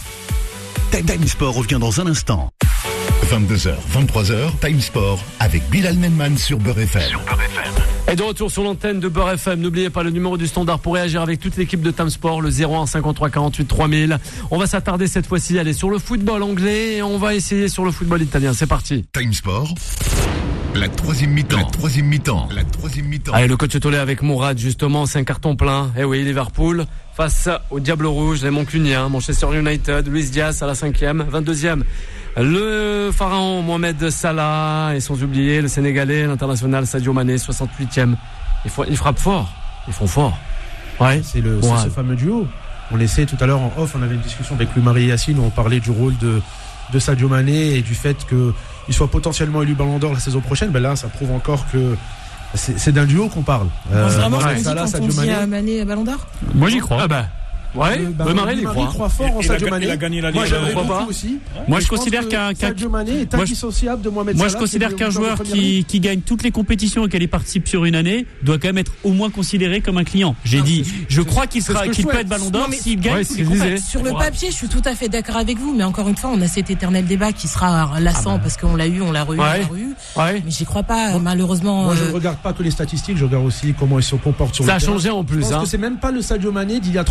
Time Sport revient dans un instant. vingt-deux heures, vingt-trois heures, Time Sport avec Bilal Nenman sur Beurre F M. Sur Beurre F M. Et de retour sur l'antenne de Beurre F M. N'oubliez pas le numéro du standard pour réagir avec toute l'équipe de Time Sport, le zéro un cinquante-trois quarante-huit trois mille. On va s'attarder cette fois-ci, aller sur le football anglais et on va essayer sur le football italien. C'est parti. Time Sport. La troisième mi-temps. La troisième mi-temps. La troisième mi-temps. Allez, le coach Tolé avec Mourad, justement, c'est un carton plein. Eh oui, Liverpool face au Diable Rouge, les Moncuniens, Manchester United, Luis Diaz à la cinquième, vingt-deuxième. Le pharaon Mohamed Salah et sans oublier le Sénégalais, l'international Sadio Mané, soixante-huitième. Ils, font, ils frappent fort, ils font fort. Ouais, c'est, le, c'est ce fameux duo. On l'essayait tout à l'heure en off, on avait une discussion avec Louis-Marie Yacine où on parlait du rôle de, de Sadio Mané et du fait qu'il soit potentiellement élu Ballon d'Or la saison prochaine. Ben là, ça prouve encore que c'est, c'est d'un duo qu'on parle. Euh, vraiment, ouais. Salah, Sadio Mané. On dit Mané Ballon d'Or. Moi, j'y crois. Ah bah. Ouais, euh, bah, Marie, il croit. croit fort en Sadio Mané. Il a gagné la Ligue. Moi, j'aimerais beaucoup aussi. Moi, je, je considère qu'un, qu'un Sadio Mané est indissociable de Mohamed Salah. Moi, je considère qu'un joueur qui, qui gagne toutes les compétitions et qu'elle y participe sur une année doit quand même être au moins considéré comme un client. J'ai non, dit, je crois qu'il sera, qu'il peut être Ballon d'Or s'il gagne toutes les compétitions. Sur le papier, je suis tout à fait d'accord avec vous, mais encore une fois, on a cet éternel débat qui sera lassant ah bah. parce qu'on l'a eu, on l'a re-eu, ouais. on l'a re-eu. Ouais. Mais j'y crois pas, bon, malheureusement. Moi, je ne regarde pas que les statistiques, je regarde aussi comment ils se comportent sur le terrain. Ça a changé en plus. Je pense que c'est même pas le Sadio Mané d'il y a trois ans. Ah non, mais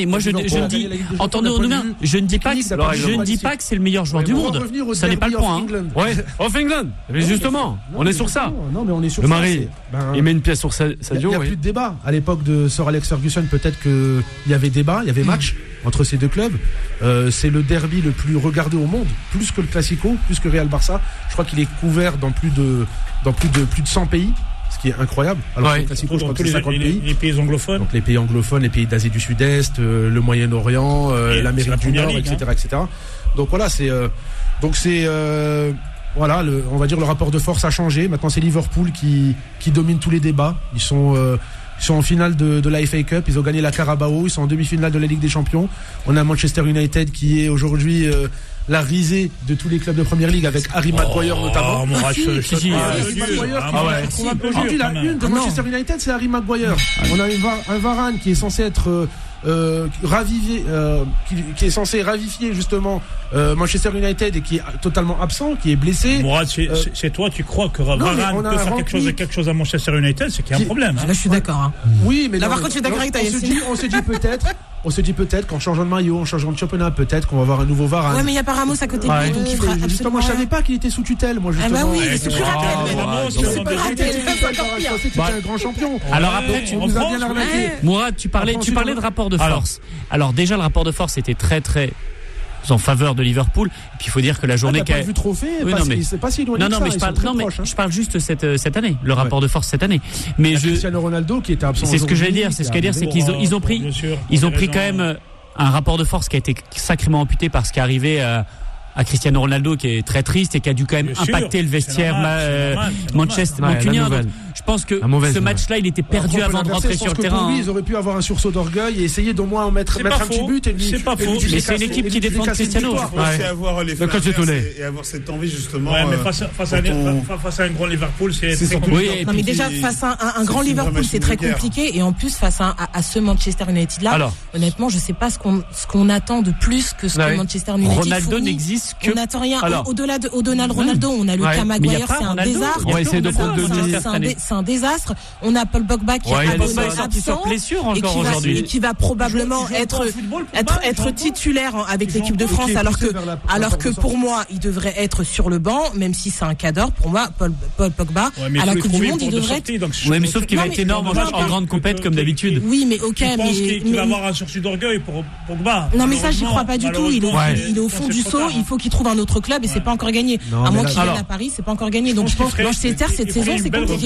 mais moi je, je ne dis, entendons-nous bien, je ne dis pas que, je ne dis pas que c'est le meilleur joueur du monde. Ça n'est pas le point. Ouais, of England. Mais justement, on est sur ça. Non, mais on est sur ça. Le mari, il met une pièce sur Sadio. Il n'y a plus de débat. À l'époque de Sir Alex Ferguson, peut-être qu'il y avait débat, il y avait match entre ces deux clubs. Euh, c'est le derby le plus regardé au monde, plus que le Classico, plus que Real Barça. Je crois qu'il est couvert dans plus de, dans plus de, plus de cent pays, ce qui est incroyable. Alors ouais, le Classico, je crois que c'est cinquante les, pays. Les pays anglophones. Donc les pays anglophones, les pays d'Asie du Sud-Est, euh, le Moyen-Orient, euh, l'Amérique du Nord, Ligue, et cetera, hein. et cetera. Donc voilà, c'est, euh, donc c'est, euh, voilà, le, on va dire le rapport de force a changé. Maintenant, c'est Liverpool qui, qui domine tous les débats. Ils sont, euh, Ils sont en finale de, de la F A Cup, ils ont gagné la Carabao, ils sont en demi-finale de la Ligue des Champions. On a Manchester United qui est aujourd'hui euh, la risée de tous les clubs de Première Ligue avec Harry Maguire oh, notamment. Oh, mon rach, si, si, si, ah, Harry Maguire ah, qui ouais. si, aujourd'hui la une de Manchester United, c'est Harry Maguire. On a un Varane qui est censé être euh, euh, ravivier, euh, qui, qui est censé ravifier justement euh, Manchester United et qui est totalement absent, qui est blessé. Mourad, c'est, euh, c'est toi, tu crois que Varane peut faire quelque chose, quelque chose à Manchester United, c'est qu'il y a un problème. Hein. Là, je suis d'accord. Hein. Oui, mais là, non, par contre, je suis d'accord avec toi. On se dit, on se dit peut-être. On se dit peut-être qu'en changeant de maillot, en changeant de championnat, peut-être qu'on va avoir un nouveau Varane. Ouais, mais il y a pas Ramos à côté de lui, donc il fera absolument. Justement, je savais pas qu'il était sous tutelle, moi justement. Ah bah oui, il est sous tutelle. C'est pas raté, c'est encore pire. C'était un grand champion. Alors après, tu nous as bien arnaqué. Mourad, tu parlais, tu parlais de rapport de force. Alors déjà, le rapport de force était très très en faveur de Liverpool. Et puis il faut dire que la journée ah, t'as pas vu trophée, oui, non, mais c'est pas si éloigné. Non, non, mais je parle, non, mais je parle juste cette cette année, le rapport de force cette année. Mais je Cristiano Ronaldo qui était absent. C'est ce que j'allais dire. C'est ce que j'allais dire, c'est qu'ils ont ils ont pris ils ont pris quand même un rapport de force qui a été sacrément amputé par ce qui est arrivé à, à Cristiano Ronaldo, qui est très triste et qui a dû quand même Bien impacter sûr, le vestiaire normal, euh, normal, Manchester mancunien. Je pense que ce match-là, il était perdu avant de rentrer sur le terrain. Lui, ils auraient pu avoir un sursaut d'orgueil et essayer d'au moins en mettre, mettre un petit but. Et lui, c'est pas faux. Mais c'est une équipe qui défend Cristiano. C'est avoir les et avoir cette envie justement. Ouais, mais face à un grand Liverpool, c'est très compliqué. Non, mais déjà face à un grand Liverpool, c'est très compliqué. Et en plus, face à ce Manchester United-là, honnêtement, je sais pas ce qu'on ce qu'on attend de plus que ce que Manchester United. Ronaldo n'existe que. On n'attend rien. Au-delà de au-delà de Ronaldo, on a Lucas Maguire, c'est un désastre. On va essayer de prendre de c'est un désastre. On a Paul Pogba qui ouais, est absent et qui, va, et qui va probablement je, je être être être titulaire avec l'équipe de France, alors que alors que pour moi il devrait être sur le banc, même si c'est un cadre. Pour moi, Paul, Paul Pogba ouais, à la Coupe du Monde, il devrait sortie, être. Oui, mais sauf qu'il va être énorme en grande compète comme d'habitude. Oui, mais ok, mais il va avoir un sursis d'orgueil pour Pogba. Non, mais ça j'y crois pas du tout. Il est au fond du saut. Il faut qu'il trouve un autre club et c'est pas encore gagné. À moins qu'il vienne à Paris, c'est pas encore gagné. Donc je pense que Manchester cette saison c'est compliqué.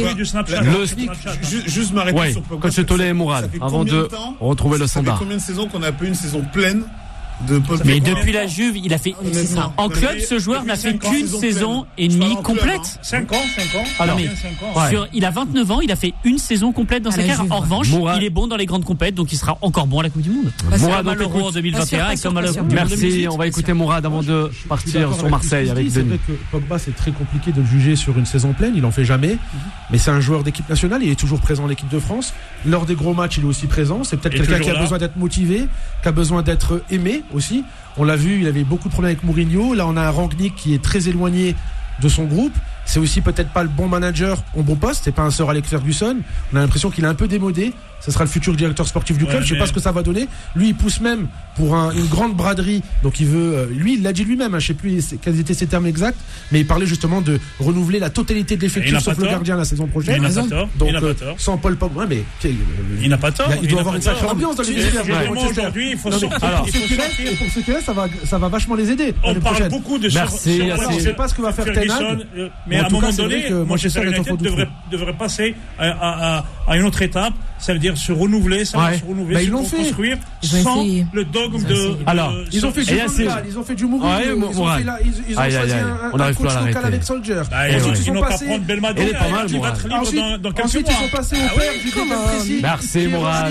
Juste m'arrêter ouais, sur Pogba. Coach Tolé et Mourad, avant de retrouver le standard. Ça fait combien de saisons qu'on a pas une saison pleine de Paul Mais Pogba. depuis la Juve, il a fait ça. En club, ce joueur n'a fait qu'une saison et demie complète. cinq ans, cinq ans. Alors, sur, il a vingt-neuf ans, il a fait une saison complète dans sa carrière. En revanche, Mourad. Il est bon dans les grandes compètes, donc il sera encore bon à la Coupe du Monde. Bah, Mourad à l'Euro en deux mille vingt et un et comme à la Coupe du Monde. Merci, on va écouter Mourad avant de partir sur Marseille avec Denis. C'est vrai que Pogba, c'est très compliqué de le juger sur une saison pleine, il en fait jamais. Mais c'est un joueur d'équipe nationale, il est toujours présent en équipe de France. Lors des gros matchs, il est aussi présent. C'est peut-être quelqu'un qui a besoin d'être motivé, qui a besoin d'être aimé aussi. On l'a vu, il avait beaucoup de problèmes avec Mourinho. Là, on a un Rangnick qui est très éloigné de son groupe. C'est aussi peut-être pas le bon manager au bon poste. C'est pas un Sir Alex Ferguson. On a l'impression qu'il est un peu démodé. Ce sera le futur directeur sportif du club. Ouais, je sais mais... pas ce que ça va donner. Lui, il pousse même pour un, une grande braderie. Donc, il veut. Euh, lui, il l'a dit lui-même. Hein, je sais plus quels étaient ses termes exacts, mais il parlait justement de renouveler la totalité de l'effectif sauf le gardien la saison prochaine. Il n'a pas tort. Donc, il n'a pas tort. Sans Paul Pogba, ouais, mais euh, il n'a pas tort. Il, il doit avoir une sacrée ambiance dans les vestiaires. Aujourd'hui, il faut sortir. Pour ceux qui restent, ça va, ça va vachement les aider. On parle beaucoup de. Merci. Je ne sais pas ce que va faire Ten Hag, mais à un moment donné, Manchester United devrait passer à une autre étape. Ça veut dire se renouveler, ça ouais. se renouveler, bah, se ils l'ont fait. construire sans le dogme de. Alors, ils ont fait du Mondial, ils ont fait du Mourinho, ouais, ils ont fait là, ils, ils ont aïe, choisi aïe, aïe. un, un coach local avec Soldier. Bah, et ensuite, ils sont passés. Belmadi, il est pas mal, qui va être libre dans, dans quelques ensuite, mois. Ensuite, ils sont passés au père du Dégât précis. Merci, Mourad.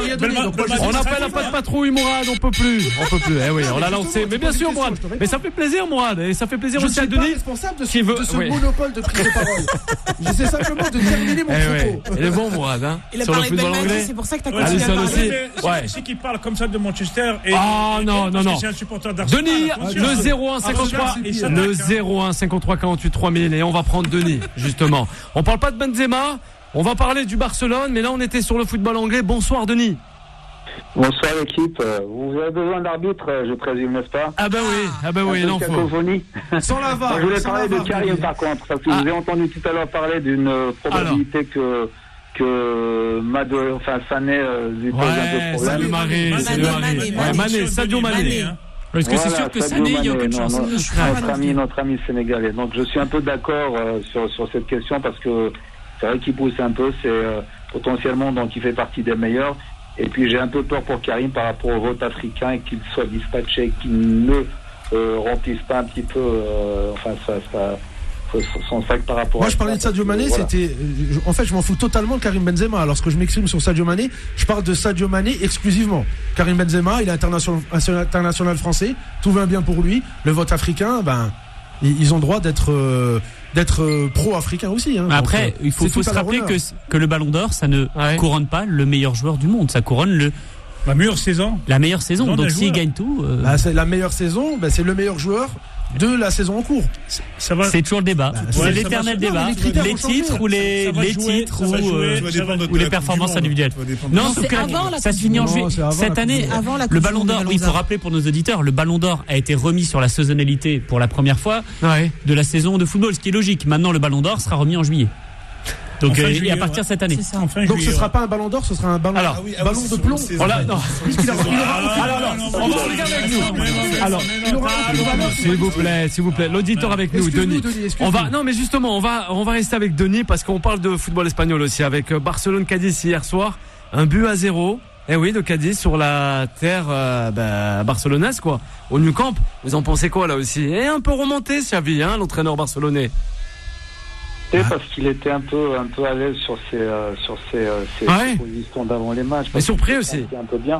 On appelle un pas de patrouille, Mourad, on peut plus, on peut plus. Eh oui, on l'a lancé. Mais bien sûr, Mourad. Mais ça fait plaisir, Mourad, et ça fait plaisir aussi à Denis. Je suis pas responsable de ce monopole de prise de parole. J'essaie simplement de terminer mon propos. Il est bon, Mourad, hein. Sur le football anglais. C'est pour ça que t'as continué à parler. Ouais. C'est qu'il parle comme ça de Manchester et. Ah non, non, non. C'est un supporter d'Arsenal. Denis, le zéro un cinquante-trois, le zéro un cinquante-trois quarante-huit trois mille et on va prendre Denis, justement. On parle pas de Benzema, on va parler du Barcelone, mais là on était sur le football anglais. Bonsoir Denis. Bonsoir l'équipe. Vous avez besoin d'arbitre, je présume, n'est-ce pas? Ah bah oui, ah bah oui, non, faut. Sans la var. Je voulais parler de Karim par contre, parce que ah. je vous ai entendu tout à l'heure parler d'une probabilité Alors. que que Mado, enfin Sané euh, lui pose ouais, un peu problème. Sadio Mané, Sadio Mané, Mané, Mané, Sadio Mané. Parce que voilà, c'est sûr que Sané, il n'y a aucune chance. Non, notre ami, notre ami sénégalais. Donc je suis un peu d'accord euh, sur sur cette question parce que c'est vrai qu'il pousse un peu, c'est euh, potentiellement donc il fait partie des meilleurs. Et puis j'ai un peu peur pour Karim par rapport au vote africain et qu'il soit dispatché, qu'il ne euh, remplisse pas un petit peu, euh, enfin ça, ça son sac par rapport. Moi, je parlais de Sadio Mané, voilà. C'était, en fait, je m'en fous totalement de Karim Benzema. Lorsque je m'exprime sur Sadio Mané, je parle de Sadio Mané exclusivement. Karim Benzema, il est international, international français, tout va bien pour lui. Le vote africain, ben, ils ont le droit d'être, euh, d'être euh, pro-africain aussi. Hein. Après, donc, il faut, faut se rappeler que, que le Ballon d'Or, ça ne ouais. couronne pas le meilleur joueur du monde, ça couronne le. La meilleure saison. La meilleure saison. Donc s'il gagne tout. Euh... Bah, c'est la meilleure saison, bah, c'est le meilleur joueur de la saison en cours. Ça va. C'est toujours le débat. Bah, c'est ouais, l'éternel débat. Non, les, les titres ou les, les jouer, titres ou, jouer, euh, ou les performances individuelles. Non, c'est avant ça se finit en juillet. Cette année, le Ballon d'Or, il faut rappeler pour nos auditeurs, le Ballon d'Or a été remis sur la saisonnalité pour la première fois de la saison de football, ce qui est logique. Maintenant, le Ballon d'Or sera remis en juillet. Donc enfin, euh, juillet, et à partir de ouais. cette année. Enfin, donc juillet, ce sera ouais. pas un ballon d'or, ce sera un ballon, alors, ah oui, ah ballon oui, de plomb. Voilà, non. Alors, on va regarder avec nous. Alors, s'il vous plaît, s'il vous plaît, l'auditeur avec nous, Denis. On va, non, mais justement, on va, on va rester avec Denis parce qu'on parle de football espagnol aussi avec Barcelone-Cadiz hier soir, un but à zéro. Eh oui, de Cadiz sur la terre euh, bah, barcelonaise quoi, au Nou Camp. Vous en pensez quoi là aussi? Et un peu remonté, Xavi, hein, l'entraîneur barcelonais. Ah. Parce qu'il était un peu un peu à l'aise sur ses euh, sur ses, euh, ses ouais. positions d'avant les matchs. Mais surpris aussi. Un peu bien.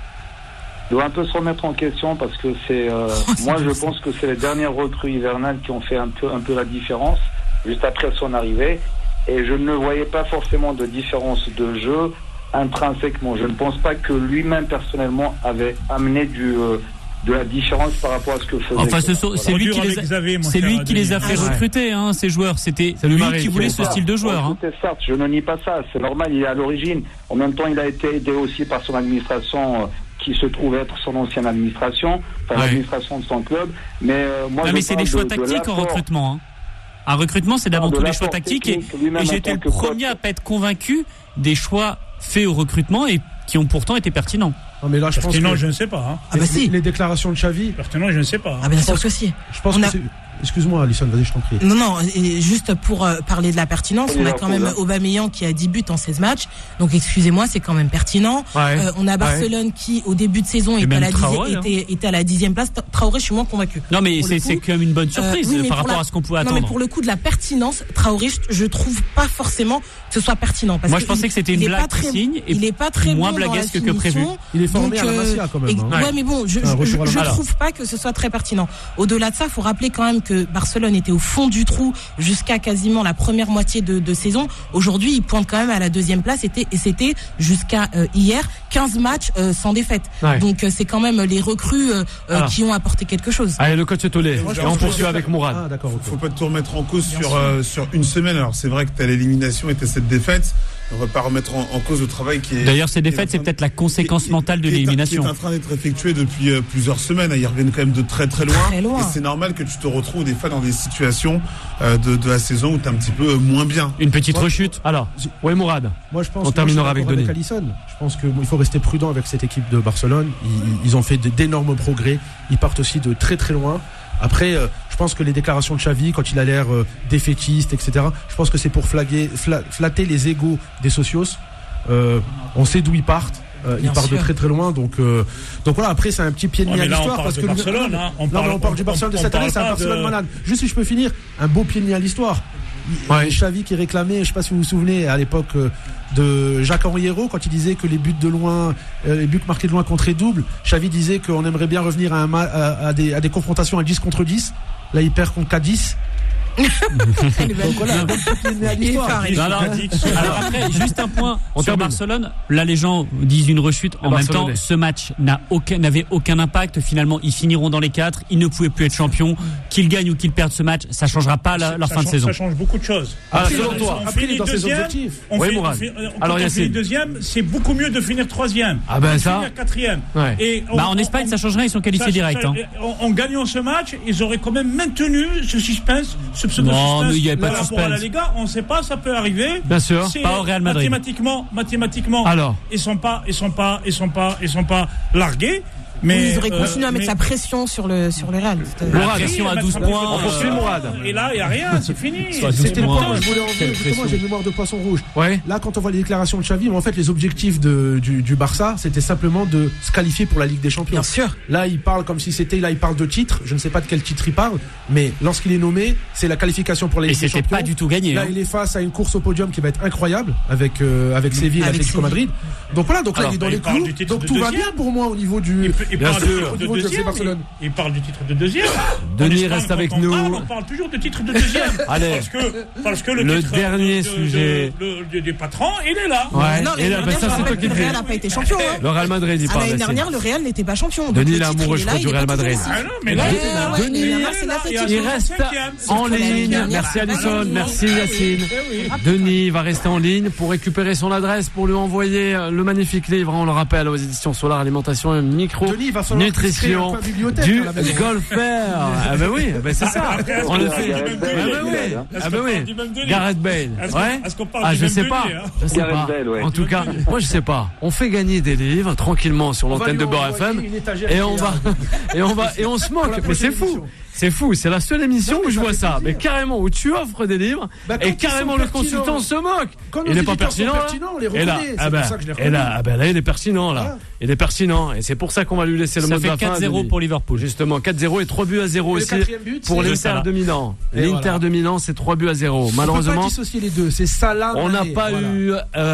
Il doit un peu se remettre en question parce que c'est euh, oh, moi je pense que c'est les dernières recrues hivernales qui ont fait un peu un peu la différence juste après son arrivée et je ne voyais pas forcément de différence de jeu intrinsèquement. Je ne pense pas que lui-même personnellement avait amené du euh, de la différence par rapport à ce que faisait. Enfin, ce sont, c'est lui qui les a, Xavier, c'est lui qui les a fait ah, recruter, hein, ces joueurs. C'était lui qui voulait ce style de joueur. Hein. Certes, je ne nie pas ça. C'est normal, il est à l'origine. En même temps, il a été aidé aussi par son administration, euh, qui se trouve être son ancienne administration, enfin ouais. l'administration de son club. Mais euh, moi, non, mais c'est des choix de, tactiques de en recrutement. Hein. Un recrutement, c'est d'abord tous des choix tactiques. Et, et j'étais le premier à pas être convaincu des choix faits au recrutement et qui ont pourtant été pertinents. Non mais là je Pertinent, pense que je ne sais pas. Hein. Ah bah si. les, les déclarations de Xavi. Pertinent, je ne sais pas. Hein. Ah bien sûr que si. Je pense On que a... c'est... Excuse-moi, Alison, vas-y, je t'en prie. Non, non, et juste pour euh, parler de la pertinence, on a quand même Aubameyang qui a dix buts en seize matchs. Donc, excusez-moi, c'est quand même pertinent. Ouais, euh, on a Barcelone ouais. qui, au début de saison, était à, la Traoré, dixième, hein. était, était à la dixième place. Traoré, je suis moins convaincu. Non, mais c'est, coup, c'est quand même une bonne surprise euh, oui, par rapport la... à ce qu'on pouvait non, attendre. Non, mais pour le coup de la pertinence, Traoré, je, je trouve pas forcément que ce soit pertinent. Parce Moi, que je pensais il, que c'était une blague très, signe. Il est pas très moins bon blaguesque que prévu. Il est formé à la Masia, quand même. Ouais, mais bon, je je trouve pas que ce soit très pertinent. Au-delà de ça, il faut rappeler quand même que Barcelone était au fond du trou jusqu'à quasiment la première moitié de, de saison. Aujourd'hui, il pointe quand même à la deuxième place et, et c'était jusqu'à euh, hier quinze matchs euh, sans défaite. Ouais. Donc euh, c'est quand même les recrues euh, ah. qui ont apporté quelque chose. Allez, le coach est tollé. Et on poursuit avec Mourad. Ah, d'accord. Okay. Faut pas tout remettre en cause sur euh, sur une semaine. Alors c'est vrai que t'as l'élimination et t'as cette défaite. On va pas remettre en, en cause le travail qui est. D'ailleurs, ces défaites, c'est peut-être la conséquence mentale de l'élimination. Qui est en train d'être effectuée depuis euh, plusieurs semaines. Ils reviennent quand même de très très loin. Très loin. Et c'est normal que tu te retrouves des fois dans des situations euh, de, de la saison où t'es un petit peu moins bien. Une petite moi, rechute. Alors, ouais, Mourad. Moi, je pense. On terminera avec Denis. Alisson. Je pense qu'il bon, faut rester prudent avec cette équipe de Barcelone. Ils, ils ont fait d'énormes progrès. Ils partent aussi de très très loin. Après, euh, je pense que les déclarations de Xavi, quand il a l'air euh, défaitiste, et cetera, je pense que c'est pour flaguer, fla, flatter les égos des socios. Euh, on sait d'où ils partent. Euh, ils partent de très très loin, donc euh, donc voilà. Après, c'est un petit pied de nez à l'histoire parce que Barcelone, hein, on non, parle, mais on parle du Barcelone de cette année, c'est un Barcelone de... malade. Juste si je peux finir, un beau pied de nez à l'histoire. Ouais. Xavi qui réclamait, je sais pas si vous vous souvenez, à l'époque euh, de Jacques-Henri Hérault, quand il disait que les buts de loin, euh, les buts marqués de loin comptaient double. Xavi disait qu'on aimerait bien revenir à, un ma- à, à, des, à des confrontations à dix contre dix. Là, il perd contre Cadiz. Donc voilà, alors, alors après, juste un point on sur termine. Barcelone. Là, les gens disent une rechute. En même temps, ce match n'a aucun, n'avait aucun impact. Finalement, ils finiront dans les quatre. Ils ne pouvaient plus être champions. Qu'ils gagnent ou qu'ils perdent ce match, ça changera pas la, leur ça fin change, de saison. Ça change beaucoup de choses. Ah, selon toi, on finit deuxième. On oui, finit, Mourad. on, alors, on finit deuxième, c'est beaucoup mieux de finir troisième. Ah ben ça. Finir quatrième. Ouais. Et on, bah en Espagne, on, ça changerait. Ils sont qualifiés direct. Ça, hein. En, en gagnant ce match, ils auraient quand même maintenu ce suspense, ce pseudo suspense. Non, mais il y avait pas de suspense. À la Liga, on ne sait pas, ça peut arriver. Bien sûr. C'est pas au Real Madrid. Mathématiquement, mathématiquement. Alors. Ils sont pas, ils sont pas, ils sont pas, ils sont pas largués. Mais oui, ils auraient continué euh, à mettre mais... la pression sur le, sur le Real. La pression à douze points. On poursuit Mourad. Et là, il n'y a rien, c'est fini. C'était le point, je voulais en dire, justement, j'ai une mémoire de poisson rouge. Ouais. Là, quand on voit les déclarations de Xavi, en fait, les objectifs de, du, du Barça, c'était simplement de se qualifier pour la Ligue des Champions. Bien sûr. Là, il parle comme si c'était, là, il parle de titre. Je ne sais pas de quel titre il parle, mais lorsqu'il est nommé, c'est la qualification pour la Ligue des Champions. Et c'était pas du tout gagné. Là, hein. il est face à une course au podium qui va être incroyable avec, euh, avec Séville et Atlético Madrid. Donc voilà, donc là, il est dans les clous. Donc tout va bien pour moi au niveau du, bien sûr. Du F C Barcelone. Il parle du titre de deuxième. Denis reste avec on nous. Parle, on parle toujours de titre de deuxième. Allez. Parce que, parce que le, le titre dernier de, de, sujet de, de, des patrons, il est là. Ouais. Non, et là, ben ça, c'est toi qui le dis. Le Real n'a pas été champion. Hein. Le Real Madrid, il parle. L'année dernière, le Real n'était pas champion. Denis, il est amoureux, je crois, du Real Madrid. Ah non, mais là, Denis, il reste en ligne. Merci Alison, merci Yacine. Denis va rester en ligne pour récupérer son adresse, pour lui envoyer le magnifique livre. On le rappelle aux éditions Solar Alimentation et Micro Nutrition du golfeur. Ah ben oui, ben c'est ça. On le fait. Ah ben oui, ah ben oui. Gareth Bale. Ouais. Ah je sais pas. Je sais pas. En tout cas, moi je sais pas. On fait gagner des livres tranquillement sur l'antenne de Beurre F M et on va et on va et on se moque. Mais c'est fou. C'est fou, c'est la seule émission où je vois ça. Mais carrément, où tu offres des livres bah, et carrément le consultant se moque. Quand il n'est pas pertinent. On les reconnaît, et là, ah bah, et là, ah bah là, il est pertinent là. Ah. Il est pertinent et c'est pour ça qu'on va lui laisser le mot de la fin. Ça fait quatre zéro pour Liverpool. Justement, quatre zéro et trois buts à zéro aussi pour l'Inter de Milan. L'Inter de Milan, c'est trois buts à zéro. Malheureusement, on peut pas dissocier les deux. C'est Salah. On n'a pas eu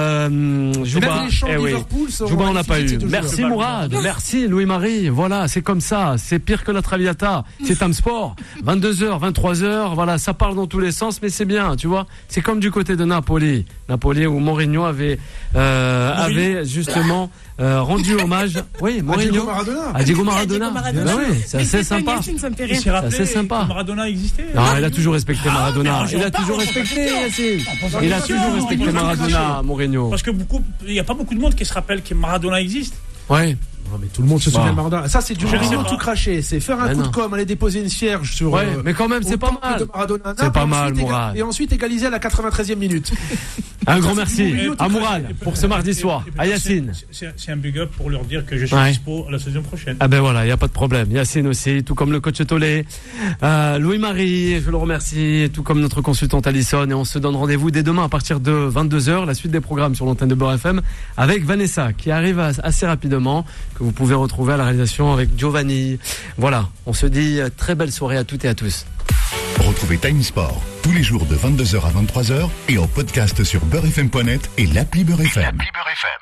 Jouba. Eh oui. Jouba, on n'a pas eu. Merci Mourad. Merci Louis-Marie. Voilà, c'est comme ça. C'est pire que la Traviata. C'est Tam Sport. vingt-deux heures, vingt-trois heures, voilà, ça parle dans tous les sens, mais c'est bien, tu vois. C'est comme du côté de Napoli, Napoli où Mourinho avait, euh, avait justement euh, rendu hommage. Oui, Mourinho. À Diego Maradona. À Diego Maradona. Ben oui, c'est assez sympa. C'est assez sympa. Maradona existait. Non, il a toujours respecté Maradona. Il a toujours respecté, Yacine. Il a toujours respecté Maradona, Mourinho. Parce que beaucoup, il n'y a pas beaucoup de monde qui se rappelle que Maradona existe. Ouais. Non, mais tout le monde se souvient de Maradona. Ça, c'est du Mourinho tout craché. C'est faire un mais coup non. de com', aller déposer une cierge sur. Ouais, euh, mais quand même, c'est pas mal. C'est pas mal, Mourad. Et ensuite égaliser à la quatre-vingt-treizième minute. Un grand merci à Mourad pour ce mardi soir. À Yacine. C'est un big up pour leur dire que je suis ouais. dispo à la saison prochaine. Ah ben voilà, il n'y a pas de problème. Yacine aussi, tout comme le coach Tolé. Euh, Louis-Marie, je le remercie, tout comme notre consultante Alison. Et on se donne rendez-vous dès demain à partir de vingt-deux heures, la suite des programmes sur l'antenne de Beurre F M, avec Vanessa, qui arrive assez rapidement, que vous pouvez retrouver à la réalisation avec Giovanni. Voilà, on se dit très belle soirée à toutes et à tous. Retrouvez Time Sport tous les jours de vingt-deux heures à vingt-trois heures et en podcast sur beurre f m point net et l'appli Beurre F M.